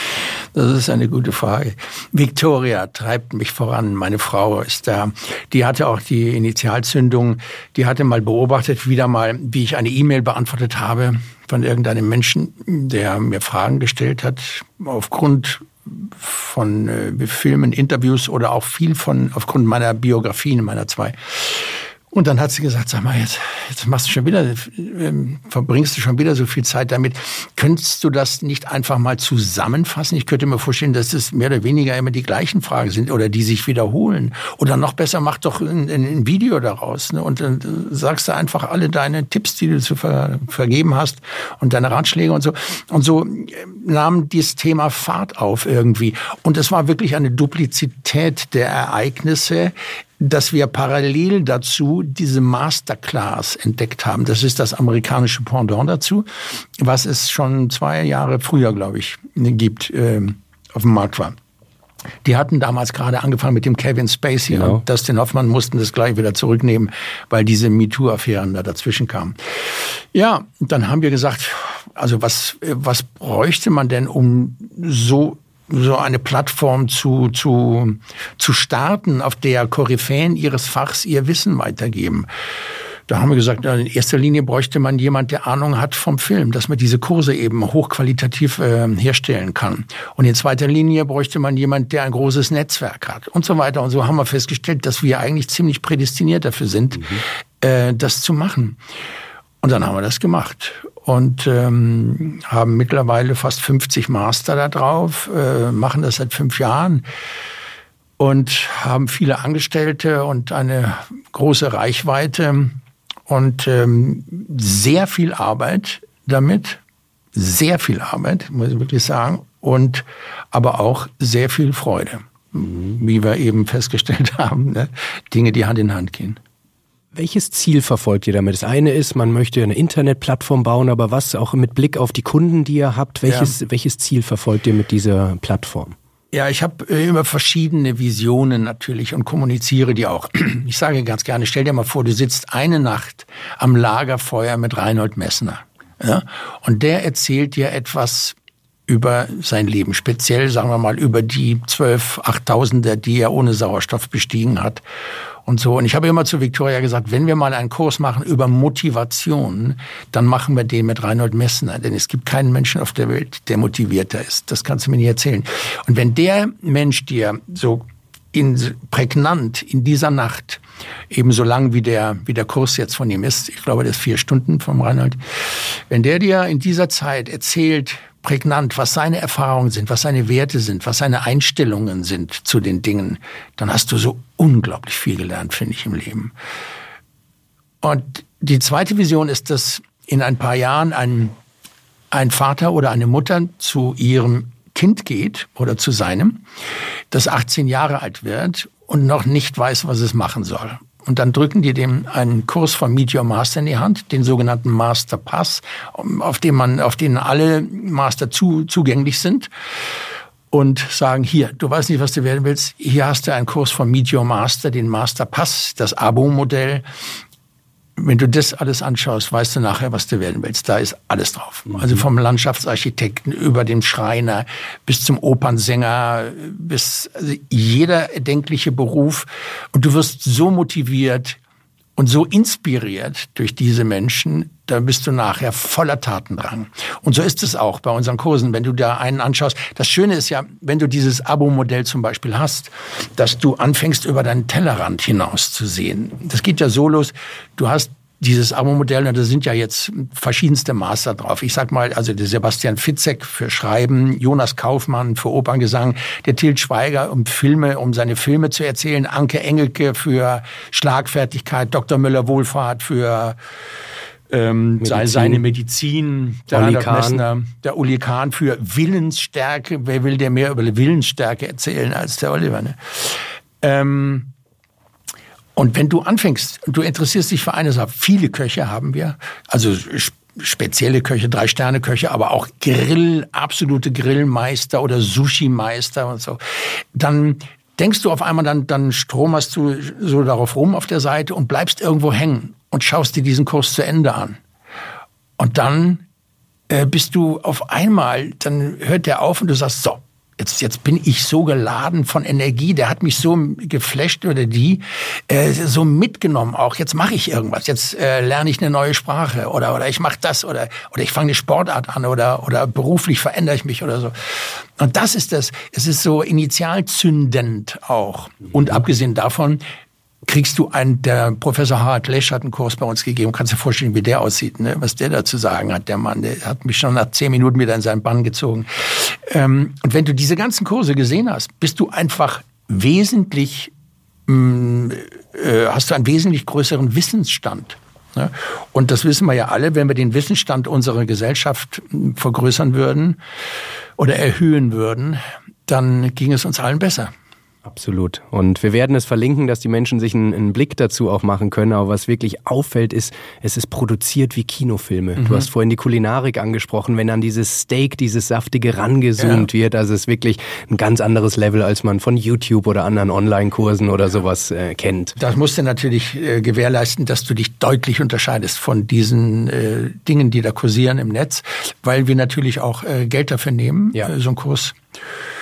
das ist eine gute Frage. Victoria treibt mich voran. Meine Frau ist da. Die hatte auch die Initialzündung. Die hatte mal beobachtet, wieder mal, wie ich eine E-Mail beantwortet habe von irgendeinem Menschen, der mir Fragen gestellt hat, aufgrund von äh, Filmen, Interviews oder auch viel von aufgrund meiner Biografien, meiner zwei. Und dann hat sie gesagt, sag mal, jetzt, jetzt machst du schon wieder, ähm, verbringst du schon wieder so viel Zeit damit. Könntest du das nicht einfach mal zusammenfassen? Ich könnte mir vorstellen, dass es mehr oder weniger immer die gleichen Fragen sind oder die sich wiederholen. Oder noch besser, mach doch ein, ein Video daraus. Ne? Und dann sagst du einfach alle deine Tipps, die du zu ver, vergeben hast und deine Ratschläge und so. Und so nahm dieses Thema Fahrt auf irgendwie. Und es war wirklich eine Duplizität der Ereignisse, dass wir parallel dazu diese Masterclass entdeckt haben. Das ist das amerikanische Pendant dazu, was es schon zwei Jahre früher, glaube ich, gibt, äh, auf dem Markt war. Die hatten damals gerade angefangen mit dem Kevin Spacey genau. und Dustin Hoffman mussten das gleich wieder zurücknehmen, weil diese MeToo-Affären da dazwischen kamen. Ja, dann haben wir gesagt, also was, was bräuchte man denn, um so so eine Plattform zu, zu, zu starten, auf der Koryphäen ihres Fachs ihr Wissen weitergeben. Da haben wir gesagt, in erster Linie bräuchte man jemand, der Ahnung hat vom Film, dass man diese Kurse eben hochqualitativ äh, herstellen kann. Und in zweiter Linie bräuchte man jemand, der ein großes Netzwerk hat und so weiter. Und so haben wir festgestellt, dass wir eigentlich ziemlich prädestiniert dafür sind, mhm. äh, das zu machen. Und dann haben wir das gemacht und ähm, haben mittlerweile fast fünfzig Master da drauf, äh, machen das seit fünf Jahren. Und haben viele Angestellte und eine große Reichweite. Und ähm, sehr viel Arbeit damit, sehr viel Arbeit, muss ich wirklich sagen, und aber auch sehr viel Freude, mhm. wie wir eben festgestellt haben, ne? Dinge, die Hand in Hand gehen. Welches Ziel verfolgt ihr damit? Das eine ist, man möchte eine Internetplattform bauen, aber was auch mit Blick auf die Kunden, die ihr habt, welches, ja. welches Ziel verfolgt ihr mit dieser Plattform? Ja, ich habe immer verschiedene Visionen natürlich und kommuniziere die auch. Ich sage ganz gerne, stell dir mal vor, du sitzt eine Nacht am Lagerfeuer mit Reinhold Messner. Ja? Und der erzählt dir etwas über sein Leben, speziell, sagen wir mal, über die zwölf, achttausender, die er ohne Sauerstoff bestiegen hat. Und so. Und ich habe immer zu Viktoria gesagt, wenn wir mal einen Kurs machen über Motivation, dann machen wir den mit Reinhold Messner. Denn es gibt keinen Menschen auf der Welt, der motivierter ist. Das kannst du mir nicht erzählen. Und wenn der Mensch dir so in, prägnant in dieser Nacht, eben so lang wie der, wie der Kurs jetzt von ihm ist, ich glaube, das ist vier Stunden vom Reinhold, wenn der dir in dieser Zeit erzählt, prägnant, was seine Erfahrungen sind, was seine Werte sind, was seine Einstellungen sind zu den Dingen, dann hast du so unglaublich viel gelernt, finde ich, im Leben. Und die zweite Vision ist, dass in ein paar Jahren ein, ein Vater oder eine Mutter zu ihrem Kind geht oder zu seinem, das achtzehn Jahre alt wird und noch nicht weiß, was es machen soll. Und dann drücken die dem einen Kurs von Meet Your Master in die Hand, den sogenannten Master Pass, auf den man, auf den alle Master zu, zugänglich sind. Und sagen, hier, du weißt nicht, was du werden willst. Hier hast du einen Kurs von Meet Your Master, den Master Pass, das Abo-Modell. Wenn du das alles anschaust, weißt du nachher, was du werden willst. Da ist alles drauf. Mhm. Also vom Landschaftsarchitekten über den Schreiner bis zum Opernsänger, bis also jeder erdenkliche Beruf. Und du wirst so motiviert und so inspiriert durch diese Menschen, da bist du nachher voller Tatendrang. Und so ist es auch bei unseren Kursen, wenn du da einen anschaust. Das Schöne ist ja, wenn du dieses Abo-Modell zum Beispiel hast, dass du anfängst, über deinen Tellerrand hinaus zu sehen. Das geht ja so los, du hast dieses Abo-Modell, und da sind ja jetzt verschiedenste Master drauf. Ich sag mal, also der Sebastian Fitzek für Schreiben, Jonas Kaufmann für Operngesang, der Til Schweiger, um Filme, um seine Filme zu erzählen, Anke Engelke für Schlagfertigkeit, Doktor Müller-Wohlfahrt für ähm, Medizin. seine Medizin, der Uli Messner, der Uli Kahn für Willensstärke. Wer will der mehr über Willensstärke erzählen als der Oliver? Ne? Ähm, Und wenn du anfängst, du interessierst dich für eine Sache, viele Köche haben wir, also spezielle Köche, Drei-Sterne-Köche, aber auch Grill, absolute Grillmeister oder Sushi-Meister und so, dann denkst du auf einmal, dann, dann stromerst du so darauf rum auf der Seite und bleibst irgendwo hängen und schaust dir diesen Kurs zu Ende an. Und dann äh, bist du auf einmal, dann hört der auf und du sagst, so, Jetzt, jetzt bin ich so geladen von Energie, der hat mich so geflasht oder die, äh, so mitgenommen auch. Jetzt mache ich irgendwas, jetzt äh, lerne ich eine neue Sprache oder oder ich mache das oder oder ich fange eine Sportart an oder oder beruflich verändere ich mich oder so. Und das ist das, es ist so initialzündend auch. Und abgesehen davon kriegst du einen, der Professor Harald Lesch hat einen Kurs bei uns gegeben, kannst dir vorstellen, wie der aussieht, ne? Was der da zu sagen hat, der Mann, der hat mich schon nach zehn Minuten wieder in seinen Bann gezogen. Ähm, und wenn du diese ganzen Kurse gesehen hast, bist du einfach wesentlich, mh, äh, hast du einen wesentlich größeren Wissensstand. Ne? Und das wissen wir ja alle, wenn wir den Wissensstand unserer Gesellschaft vergrößern würden oder erhöhen würden, dann ging es uns allen besser. Absolut. Und wir werden es verlinken, dass die Menschen sich einen, einen Blick dazu auch machen können. Aber was wirklich auffällt, ist, es ist produziert wie Kinofilme. Mhm. Du hast vorhin die Kulinarik angesprochen, wenn an dieses Steak, dieses Saftige rangezoomt ja. wird. Also es ist wirklich ein ganz anderes Level, als man von YouTube oder anderen Online-Kursen oder sowas äh, kennt. Das musst du natürlich äh, gewährleisten, dass du dich deutlich unterscheidest von diesen äh, Dingen, die da kursieren im Netz, weil wir natürlich auch äh, Geld dafür nehmen, ja. äh, so ein Kurs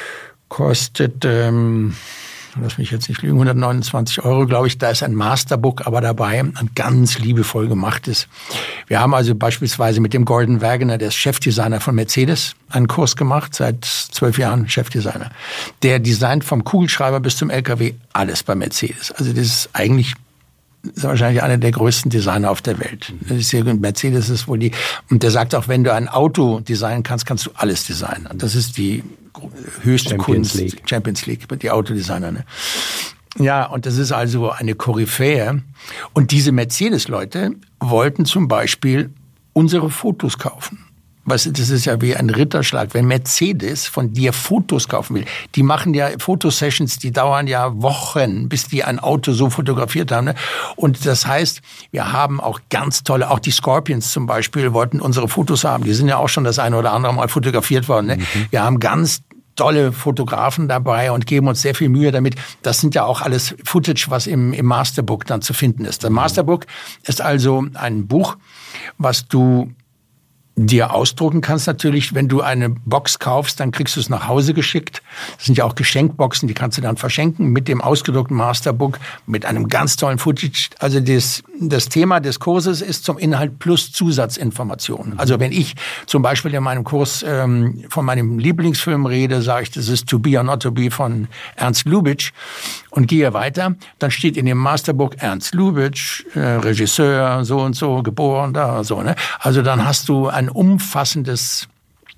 kostet, ähm, lass mich jetzt nicht lügen, hundertneunundzwanzig Euro, glaube ich. Da ist ein Masterbook aber dabei, ein ganz liebevoll gemachtes. Wir haben also beispielsweise mit dem Gordon Wagoner, der ist Chefdesigner von Mercedes, einen Kurs gemacht, seit zwölf Jahren Chefdesigner. Der designt vom Kugelschreiber bis zum L K W alles bei Mercedes. Also das ist eigentlich ist wahrscheinlich einer der größten Designer auf der Welt. Das ist hier, Mercedes ist wohl die, und der sagt auch, wenn du ein Auto designen kannst, kannst du alles designen. Und das ist die höchste Champions Kunst. League. Champions League, die Autodesigner, ne? Ja, und das ist also eine Koryphäe. Und diese Mercedes-Leute wollten zum Beispiel unsere Fotos kaufen. Was, das ist ja wie ein Ritterschlag. Wenn Mercedes von dir Fotos kaufen will, die machen ja Fotosessions, die dauern ja Wochen, bis die ein Auto so fotografiert haben. Ne? Und das heißt, wir haben auch ganz tolle, auch die Scorpions zum Beispiel wollten unsere Fotos haben. Die sind ja auch schon das eine oder andere Mal fotografiert worden. Ne? Mhm. Wir haben ganz tolle Fotografen dabei und geben uns sehr viel Mühe damit. Das sind ja auch alles Footage, was im, im Masterbook dann zu finden ist. Das Masterbook ist also ein Buch, was du dir ausdrucken kannst natürlich. Wenn du eine Box kaufst, dann kriegst du es nach Hause geschickt. Das sind ja auch Geschenkboxen, die kannst du dann verschenken mit dem ausgedruckten Masterbook, mit einem ganz tollen Footage. Also das, das Thema des Kurses ist zum Inhalt plus Zusatzinformationen. Also wenn ich zum Beispiel in meinem Kurs ähm, von meinem Lieblingsfilm rede, sage ich, das ist To Be or Not To Be von Ernst Lubitsch und gehe weiter, dann steht in dem Masterbook Ernst Lubitsch, äh, Regisseur, so und so, geboren, da, so, ne? Also dann hast du ein umfassendes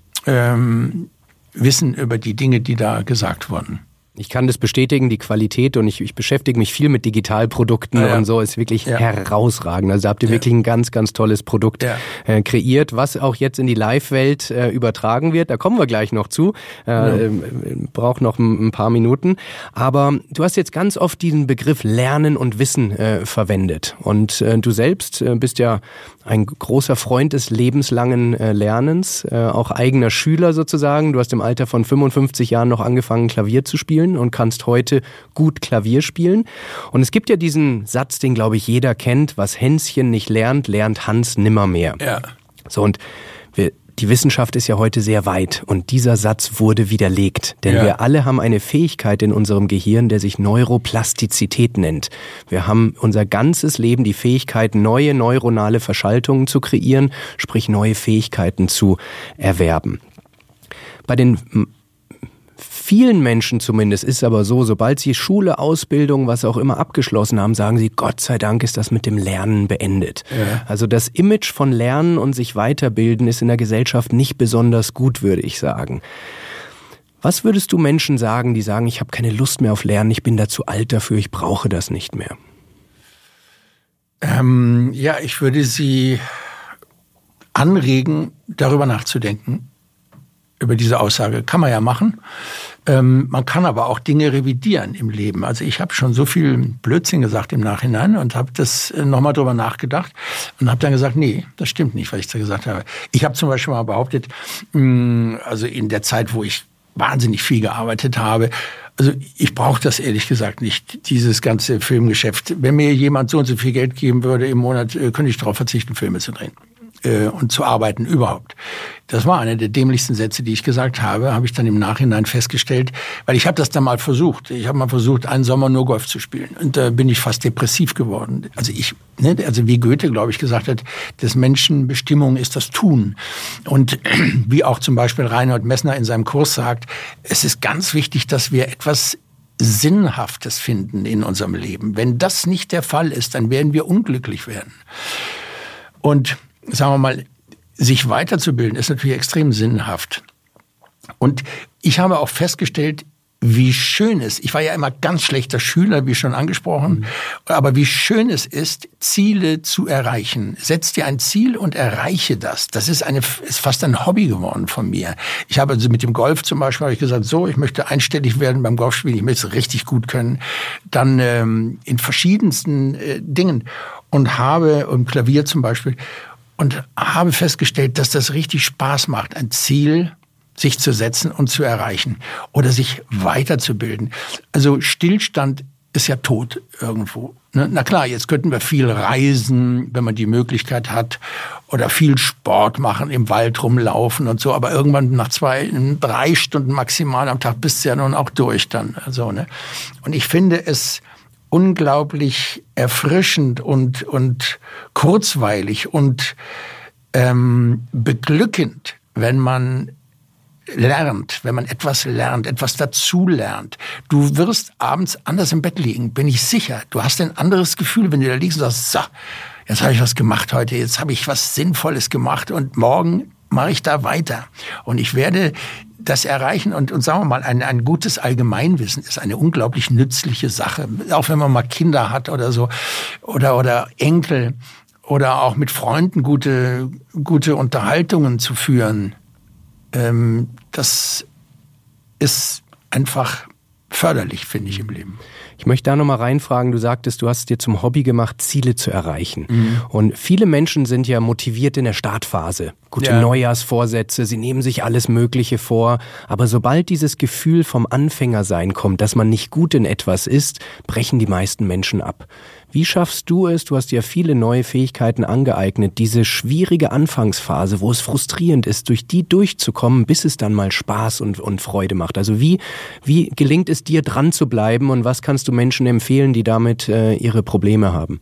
ähm, Wissen über die Dinge, die da gesagt wurden. Ich kann das bestätigen, die Qualität, und ich, ich beschäftige mich viel mit Digitalprodukten, ja, und so, ist wirklich ja. herausragend. Also da habt ihr ja. wirklich ein ganz, ganz tolles Produkt ja. äh, kreiert, was auch jetzt in die Live-Welt äh, übertragen wird. Da kommen wir gleich noch zu. Äh, ja. äh, braucht noch ein, ein paar Minuten. Aber du hast jetzt ganz oft diesen Begriff Lernen und Wissen äh, verwendet. Und äh, du selbst äh, bist ja ein großer Freund des lebenslangen äh, Lernens, äh, auch eigener Schüler sozusagen. Du hast im Alter von fünfundfünfzig Jahren noch angefangen, Klavier zu spielen und kannst heute gut Klavier spielen. Und es gibt ja diesen Satz, den, glaube ich, jeder kennt: Was Hänschen nicht lernt, lernt Hans nimmermehr. Ja. So, und wir, die Wissenschaft ist ja heute sehr weit, und dieser Satz wurde widerlegt. Denn ja. wir alle haben eine Fähigkeit in unserem Gehirn, der sich Neuroplastizität nennt. Wir haben unser ganzes Leben die Fähigkeit, neue neuronale Verschaltungen zu kreieren, sprich neue Fähigkeiten zu erwerben. Bei den vielen Menschen zumindest ist es aber so, sobald sie Schule, Ausbildung, was auch immer abgeschlossen haben, sagen sie, Gott sei Dank ist das mit dem Lernen beendet. Ja. Also das Image von Lernen und sich weiterbilden ist in der Gesellschaft nicht besonders gut, würde ich sagen. Was würdest du Menschen sagen, die sagen, ich habe keine Lust mehr auf Lernen, ich bin da zu alt dafür, ich brauche das nicht mehr? Ähm, ja, ich würde sie anregen, darüber nachzudenken. Über diese Aussage kann man ja machen. Ähm, man kann aber auch Dinge revidieren im Leben. Also ich habe schon so viel Blödsinn gesagt im Nachhinein und habe das nochmal drüber nachgedacht und habe dann gesagt, nee, das stimmt nicht, was ich da gesagt habe. Ich habe zum Beispiel mal behauptet, mh, also in der Zeit, wo ich wahnsinnig viel gearbeitet habe, also ich brauche das ehrlich gesagt nicht, dieses ganze Filmgeschäft. Wenn mir jemand so und so viel Geld geben würde im Monat, könnte ich darauf verzichten, Filme zu drehen und zu arbeiten überhaupt. Das war einer der dämlichsten Sätze, die ich gesagt habe, habe ich dann im Nachhinein festgestellt, weil ich habe das dann mal versucht. Ich habe mal versucht, einen Sommer nur Golf zu spielen, und da bin ich fast depressiv geworden. Also ich, ne, also wie Goethe, glaube ich, gesagt hat, des Menschen Bestimmung ist das Tun. Und wie auch zum Beispiel Reinhold Messner in seinem Kurs sagt, es ist ganz wichtig, dass wir etwas Sinnhaftes finden in unserem Leben. Wenn das nicht der Fall ist, dann werden wir unglücklich werden. Und sagen wir mal, sich weiterzubilden ist natürlich extrem sinnhaft. Und ich habe auch festgestellt, wie schön es, ich war ja immer ganz schlechter Schüler, wie schon angesprochen, mhm. aber wie schön es ist, Ziele zu erreichen. Setz dir ein Ziel und erreiche das. Das ist eine, ist fast ein Hobby geworden von mir. Ich habe also mit dem Golf zum Beispiel, habe ich gesagt, so, ich möchte einstellig werden beim Golfspielen, ich möchte es richtig gut können. Dann ähm, in verschiedensten äh, Dingen und habe, im Klavier zum Beispiel, und habe festgestellt, dass das richtig Spaß macht, ein Ziel sich zu setzen und zu erreichen oder sich weiterzubilden. Also Stillstand ist ja tot irgendwo. Na klar, jetzt könnten wir viel reisen, wenn man die Möglichkeit hat oder viel Sport machen, im Wald rumlaufen und so. Aber irgendwann nach zwei, drei Stunden maximal am Tag bist du ja nun auch durch dann. Also, ne? Und ich finde es unglaublich erfrischend und, und kurzweilig und ähm, beglückend, wenn man lernt, wenn man etwas lernt, etwas dazu lernt. Du wirst abends anders im Bett liegen, bin ich sicher. Du hast ein anderes Gefühl, wenn du da liegst und sagst, so, jetzt habe ich was gemacht heute, jetzt habe ich was Sinnvolles gemacht und morgen mache ich da weiter. Und ich werde das erreichen und, und sagen wir mal, ein, ein gutes Allgemeinwissen ist eine unglaublich nützliche Sache. Auch wenn man mal Kinder hat oder so oder, oder Enkel oder auch mit Freunden gute, gute Unterhaltungen zu führen. Ähm, das ist einfach förderlich, finde ich, im Leben. Ich möchte da nochmal reinfragen, du sagtest, du hast es dir zum Hobby gemacht, Ziele zu erreichen. Mhm. Und viele Menschen sind ja motiviert in der Startphase. Gute ja. Neujahrsvorsätze, sie nehmen sich alles Mögliche vor. Aber sobald dieses Gefühl vom Anfängersein kommt, dass man nicht gut in etwas ist, brechen die meisten Menschen ab. Wie schaffst du es, du hast ja viele neue Fähigkeiten angeeignet, diese schwierige Anfangsphase, wo es frustrierend ist, durch die durchzukommen, bis es dann mal Spaß und, und Freude macht? Also wie, wie gelingt es dir, dran zu bleiben und was kannst du Menschen empfehlen, die damit äh, ihre Probleme haben?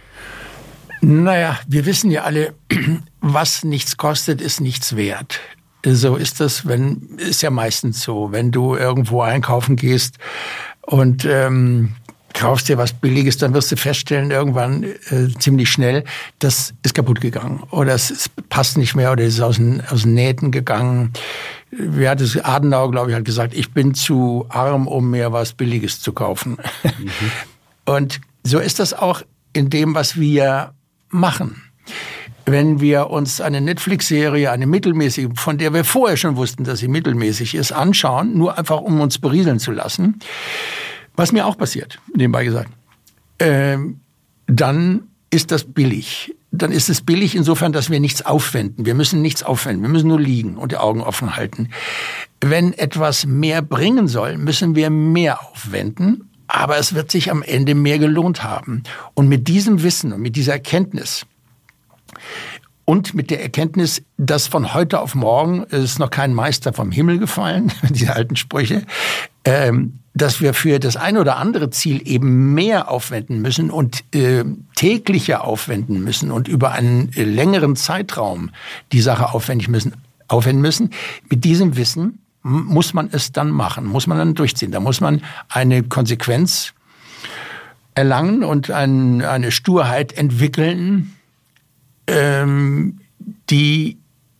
Naja, wir wissen ja alle, was nichts kostet, ist nichts wert. So ist das, wenn, ist ja meistens so, wenn du irgendwo einkaufen gehst und ähm, kaufst dir was Billiges, dann wirst du feststellen, irgendwann äh, ziemlich schnell, das ist kaputt gegangen oder es, es passt nicht mehr oder es ist aus den, aus den Nähten gegangen. Wie hat es Adenauer, glaube ich, hat gesagt, ich bin zu arm, um mir was Billiges zu kaufen. Mhm. Und so ist das auch in dem, was wir machen. Wenn wir uns eine Netflix-Serie, eine mittelmäßige, von der wir vorher schon wussten, dass sie mittelmäßig ist, anschauen, nur einfach um uns berieseln zu lassen, was mir auch passiert, nebenbei gesagt, ähm, dann ist das billig. Dann ist es billig insofern, dass wir nichts aufwenden. Wir müssen nichts aufwenden. Wir müssen nur liegen und die Augen offen halten. Wenn etwas mehr bringen soll, müssen wir mehr aufwenden. Aber es wird sich am Ende mehr gelohnt haben. Und mit diesem Wissen und mit dieser Erkenntnis und mit der Erkenntnis, dass von heute auf morgen ist noch kein Meister vom Himmel gefallen, diese alten Sprüche, ähm, dass wir für das ein oder andere Ziel eben mehr aufwenden müssen und äh, täglicher aufwenden müssen und über einen äh, längeren Zeitraum die Sache aufwendig müssen, aufwenden müssen. Mit diesem Wissen m- muss man es dann machen, muss man dann durchziehen. Da muss man eine Konsequenz erlangen und ein, eine Sturheit entwickeln, ähm, die,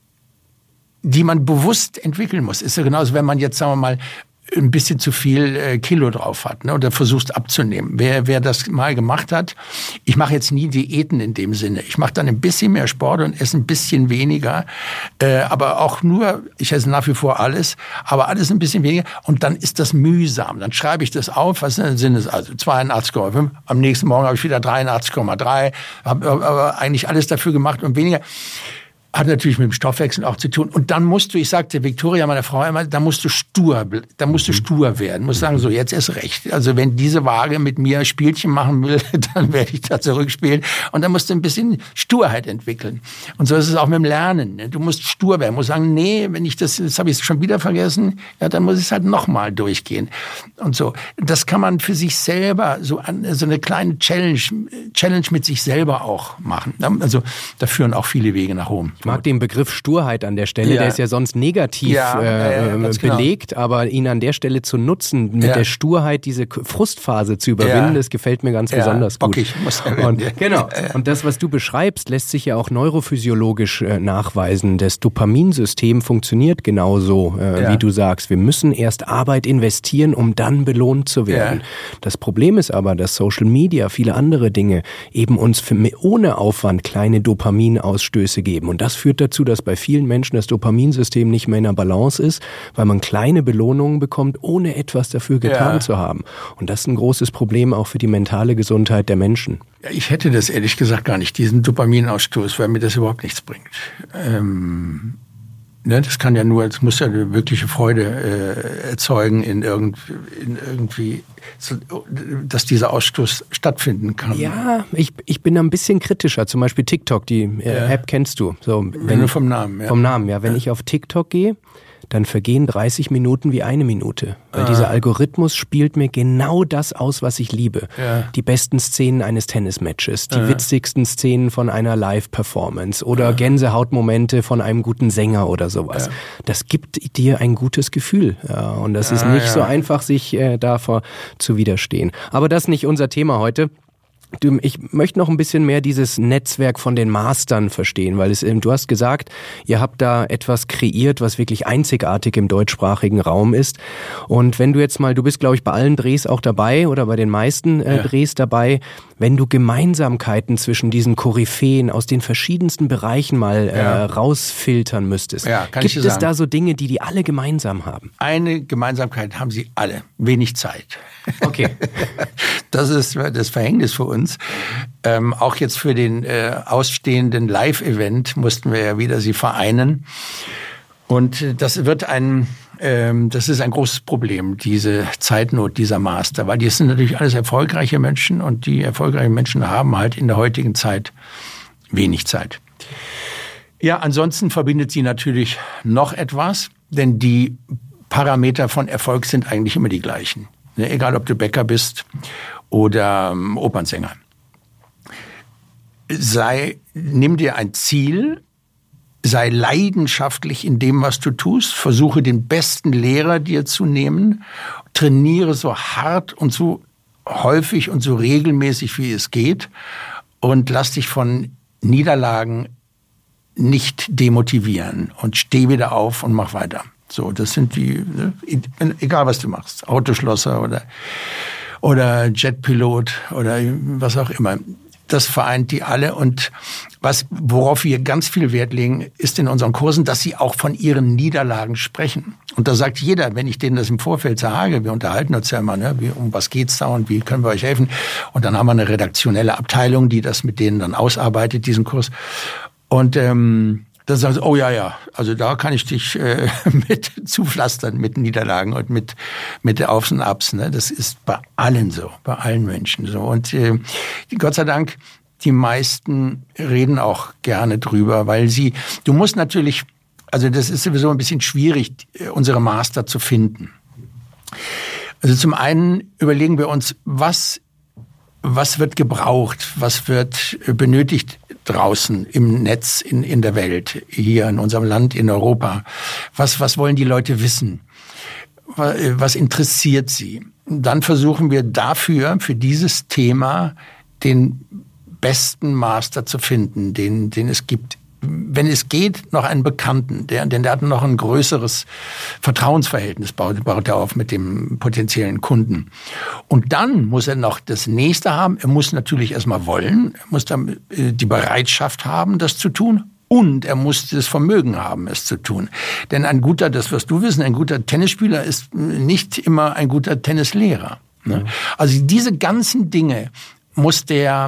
die man bewusst entwickeln muss. Ist ja genauso, wenn man jetzt, sagen wir mal, ein bisschen zu viel äh, Kilo drauf hat, ne, oder versuchst abzunehmen. Wer, wer das mal gemacht hat, ich mache jetzt nie Diäten in dem Sinne. Ich mache dann ein bisschen mehr Sport und esse ein bisschen weniger, äh, aber auch nur, ich esse nach wie vor alles, aber alles ein bisschen weniger und dann ist das mühsam. Dann schreibe ich das auf, was sind es also zweiundachtzig Komma fünf, am nächsten Morgen habe ich wieder dreiundachtzig Komma drei, habe aber eigentlich alles dafür gemacht und weniger. Hat natürlich mit dem Stoffwechsel auch zu tun. Und dann musst du, ich sagte Victoria, meine Frau immer, da musst du stur, da musst du stur werden. Musst sagen, so, jetzt ist recht. Also wenn diese Waage mit mir Spielchen machen will, dann werde ich da zurückspielen. Und dann musst du ein bisschen Sturheit entwickeln. Und so ist es auch mit dem Lernen. Du musst stur werden. Du musst sagen, nee, wenn ich das, jetzt habe ich es schon wieder vergessen, ja, dann muss ich es halt nochmal durchgehen. Und so. Das kann man für sich selber, so, so eine kleine Challenge, Challenge mit sich selber auch machen. Also da führen auch viele Wege nach Rom. Ich mag den Begriff Sturheit an der Stelle, ja. Der ist ja sonst negativ ja, äh, ja, belegt, genau. Aber ihn an der Stelle zu nutzen, mit ja. der Sturheit diese Frustphase zu überwinden, ja. Das gefällt mir ganz ja. besonders gut. Okay, ich muss und, genau. Und das, was du beschreibst, lässt sich ja auch neurophysiologisch äh, nachweisen. Das Dopaminsystem funktioniert genauso, äh, ja. wie du sagst. Wir müssen erst Arbeit investieren, um dann belohnt zu werden. Ja. Das Problem ist aber, dass Social Media, viele andere Dinge eben uns für, ohne Aufwand kleine Dopaminausstöße geben. Und das führt dazu, dass bei vielen Menschen das Dopaminsystem nicht mehr in der Balance ist, weil man kleine Belohnungen bekommt, ohne etwas dafür getan ja. zu haben. Und das ist ein großes Problem auch für die mentale Gesundheit der Menschen. Ja, ich hätte das ehrlich gesagt gar nicht, diesen Dopaminausstoß, weil mir das überhaupt nichts bringt. Ähm, Ne, das kann ja nur, es muss ja eine wirkliche Freude äh, erzeugen in, irgend, in irgendwie, so, dass dieser Ausstoß stattfinden kann. Ja, ich, ich bin da ein bisschen kritischer. Zum Beispiel TikTok, die äh, ja. App kennst du. So, wenn nur vom Namen, ja. Vom Namen, ja. Wenn ja. ich auf TikTok gehe, dann vergehen dreißig Minuten wie eine Minute. Weil ah. dieser Algorithmus spielt mir genau das aus, was ich liebe. Ja. Die besten Szenen eines Tennismatches, die ja. witzigsten Szenen von einer Live-Performance oder ja. Gänsehautmomente von einem guten Sänger oder sowas. Ja. Das gibt dir ein gutes Gefühl. Ja, und das ja, ist nicht ja. so einfach, sich äh, davor zu widerstehen. Aber das ist nicht unser Thema heute. Du, ich möchte noch ein bisschen mehr dieses Netzwerk von den Mastern verstehen, weil es, du hast gesagt, ihr habt da etwas kreiert, was wirklich einzigartig im deutschsprachigen Raum ist. Und wenn du jetzt mal, du bist, glaube ich, bei allen Drehs auch dabei oder bei den meisten äh, ja. Drehs dabei, wenn du Gemeinsamkeiten zwischen diesen Koryphäen aus den verschiedensten Bereichen mal äh, ja. rausfiltern müsstest, ja, kann gibt ich es sagen. da so Dinge, die die alle gemeinsam haben? Eine Gemeinsamkeit haben sie alle, wenig Zeit. Okay. Das ist das Verhängnis für uns. Ähm, auch jetzt für den äh, ausstehenden Live-Event mussten wir ja wieder sie vereinen. Und äh, das wird ein, ähm, das ist ein großes Problem, diese Zeitnot dieser Master, weil die sind natürlich alles erfolgreiche Menschen und die erfolgreichen Menschen haben halt in der heutigen Zeit wenig Zeit. Ja, ansonsten verbindet sie natürlich noch etwas, denn die Parameter von Erfolg sind eigentlich immer die gleichen. Ne? Egal, ob du Bäcker bist oder ähm, Opernsänger. Sei, nimm dir ein Ziel, sei leidenschaftlich in dem, was du tust, versuche den besten Lehrer dir zu nehmen, trainiere so hart und so häufig und so regelmäßig, wie es geht und lass dich von Niederlagen nicht demotivieren und steh wieder auf und mach weiter. So, das sind die, ne, egal was du machst, Autoschlosser oder, oder Jetpilot oder was auch immer. Das vereint die alle und was, worauf wir ganz viel Wert legen, ist in unseren Kursen, dass sie auch von ihren Niederlagen sprechen. Und da sagt jeder, wenn ich denen das im Vorfeld sage, wir unterhalten uns ja immer, ne, wie, um was geht's da und wie können wir euch helfen? Und dann haben wir eine redaktionelle Abteilung, die das mit denen dann ausarbeitet, diesen Kurs. Und ähm, dann sagen sie, oh ja, ja, also da kann ich dich äh, mit zupflastern, mit Niederlagen und mit mit Aufs und Abs. Ne? Das ist bei allen so, bei allen Menschen so. Und äh, Gott sei Dank, die meisten reden auch gerne drüber, weil sie, du musst natürlich, also das ist sowieso ein bisschen schwierig, unsere Master zu finden. Also zum einen überlegen wir uns, was Was wird gebraucht? Was wird benötigt draußen im Netz, in, in der Welt, hier in unserem Land, in Europa? Was, was wollen die Leute wissen? Was interessiert sie? Dann versuchen wir dafür, für dieses Thema, den besten Master zu finden, den, den es gibt. Wenn es geht, noch einen Bekannten, der, denn der hat noch ein größeres Vertrauensverhältnis, baut, baut er auf mit dem potenziellen Kunden. Und dann muss er noch das Nächste haben. Er muss natürlich erstmal wollen, er muss dann die Bereitschaft haben, das zu tun. Und er muss das Vermögen haben, es zu tun. Denn ein guter, das wirst du wissen, ein guter Tennisspieler ist nicht immer ein guter Tennislehrer. Ne? Also diese ganzen Dinge muss der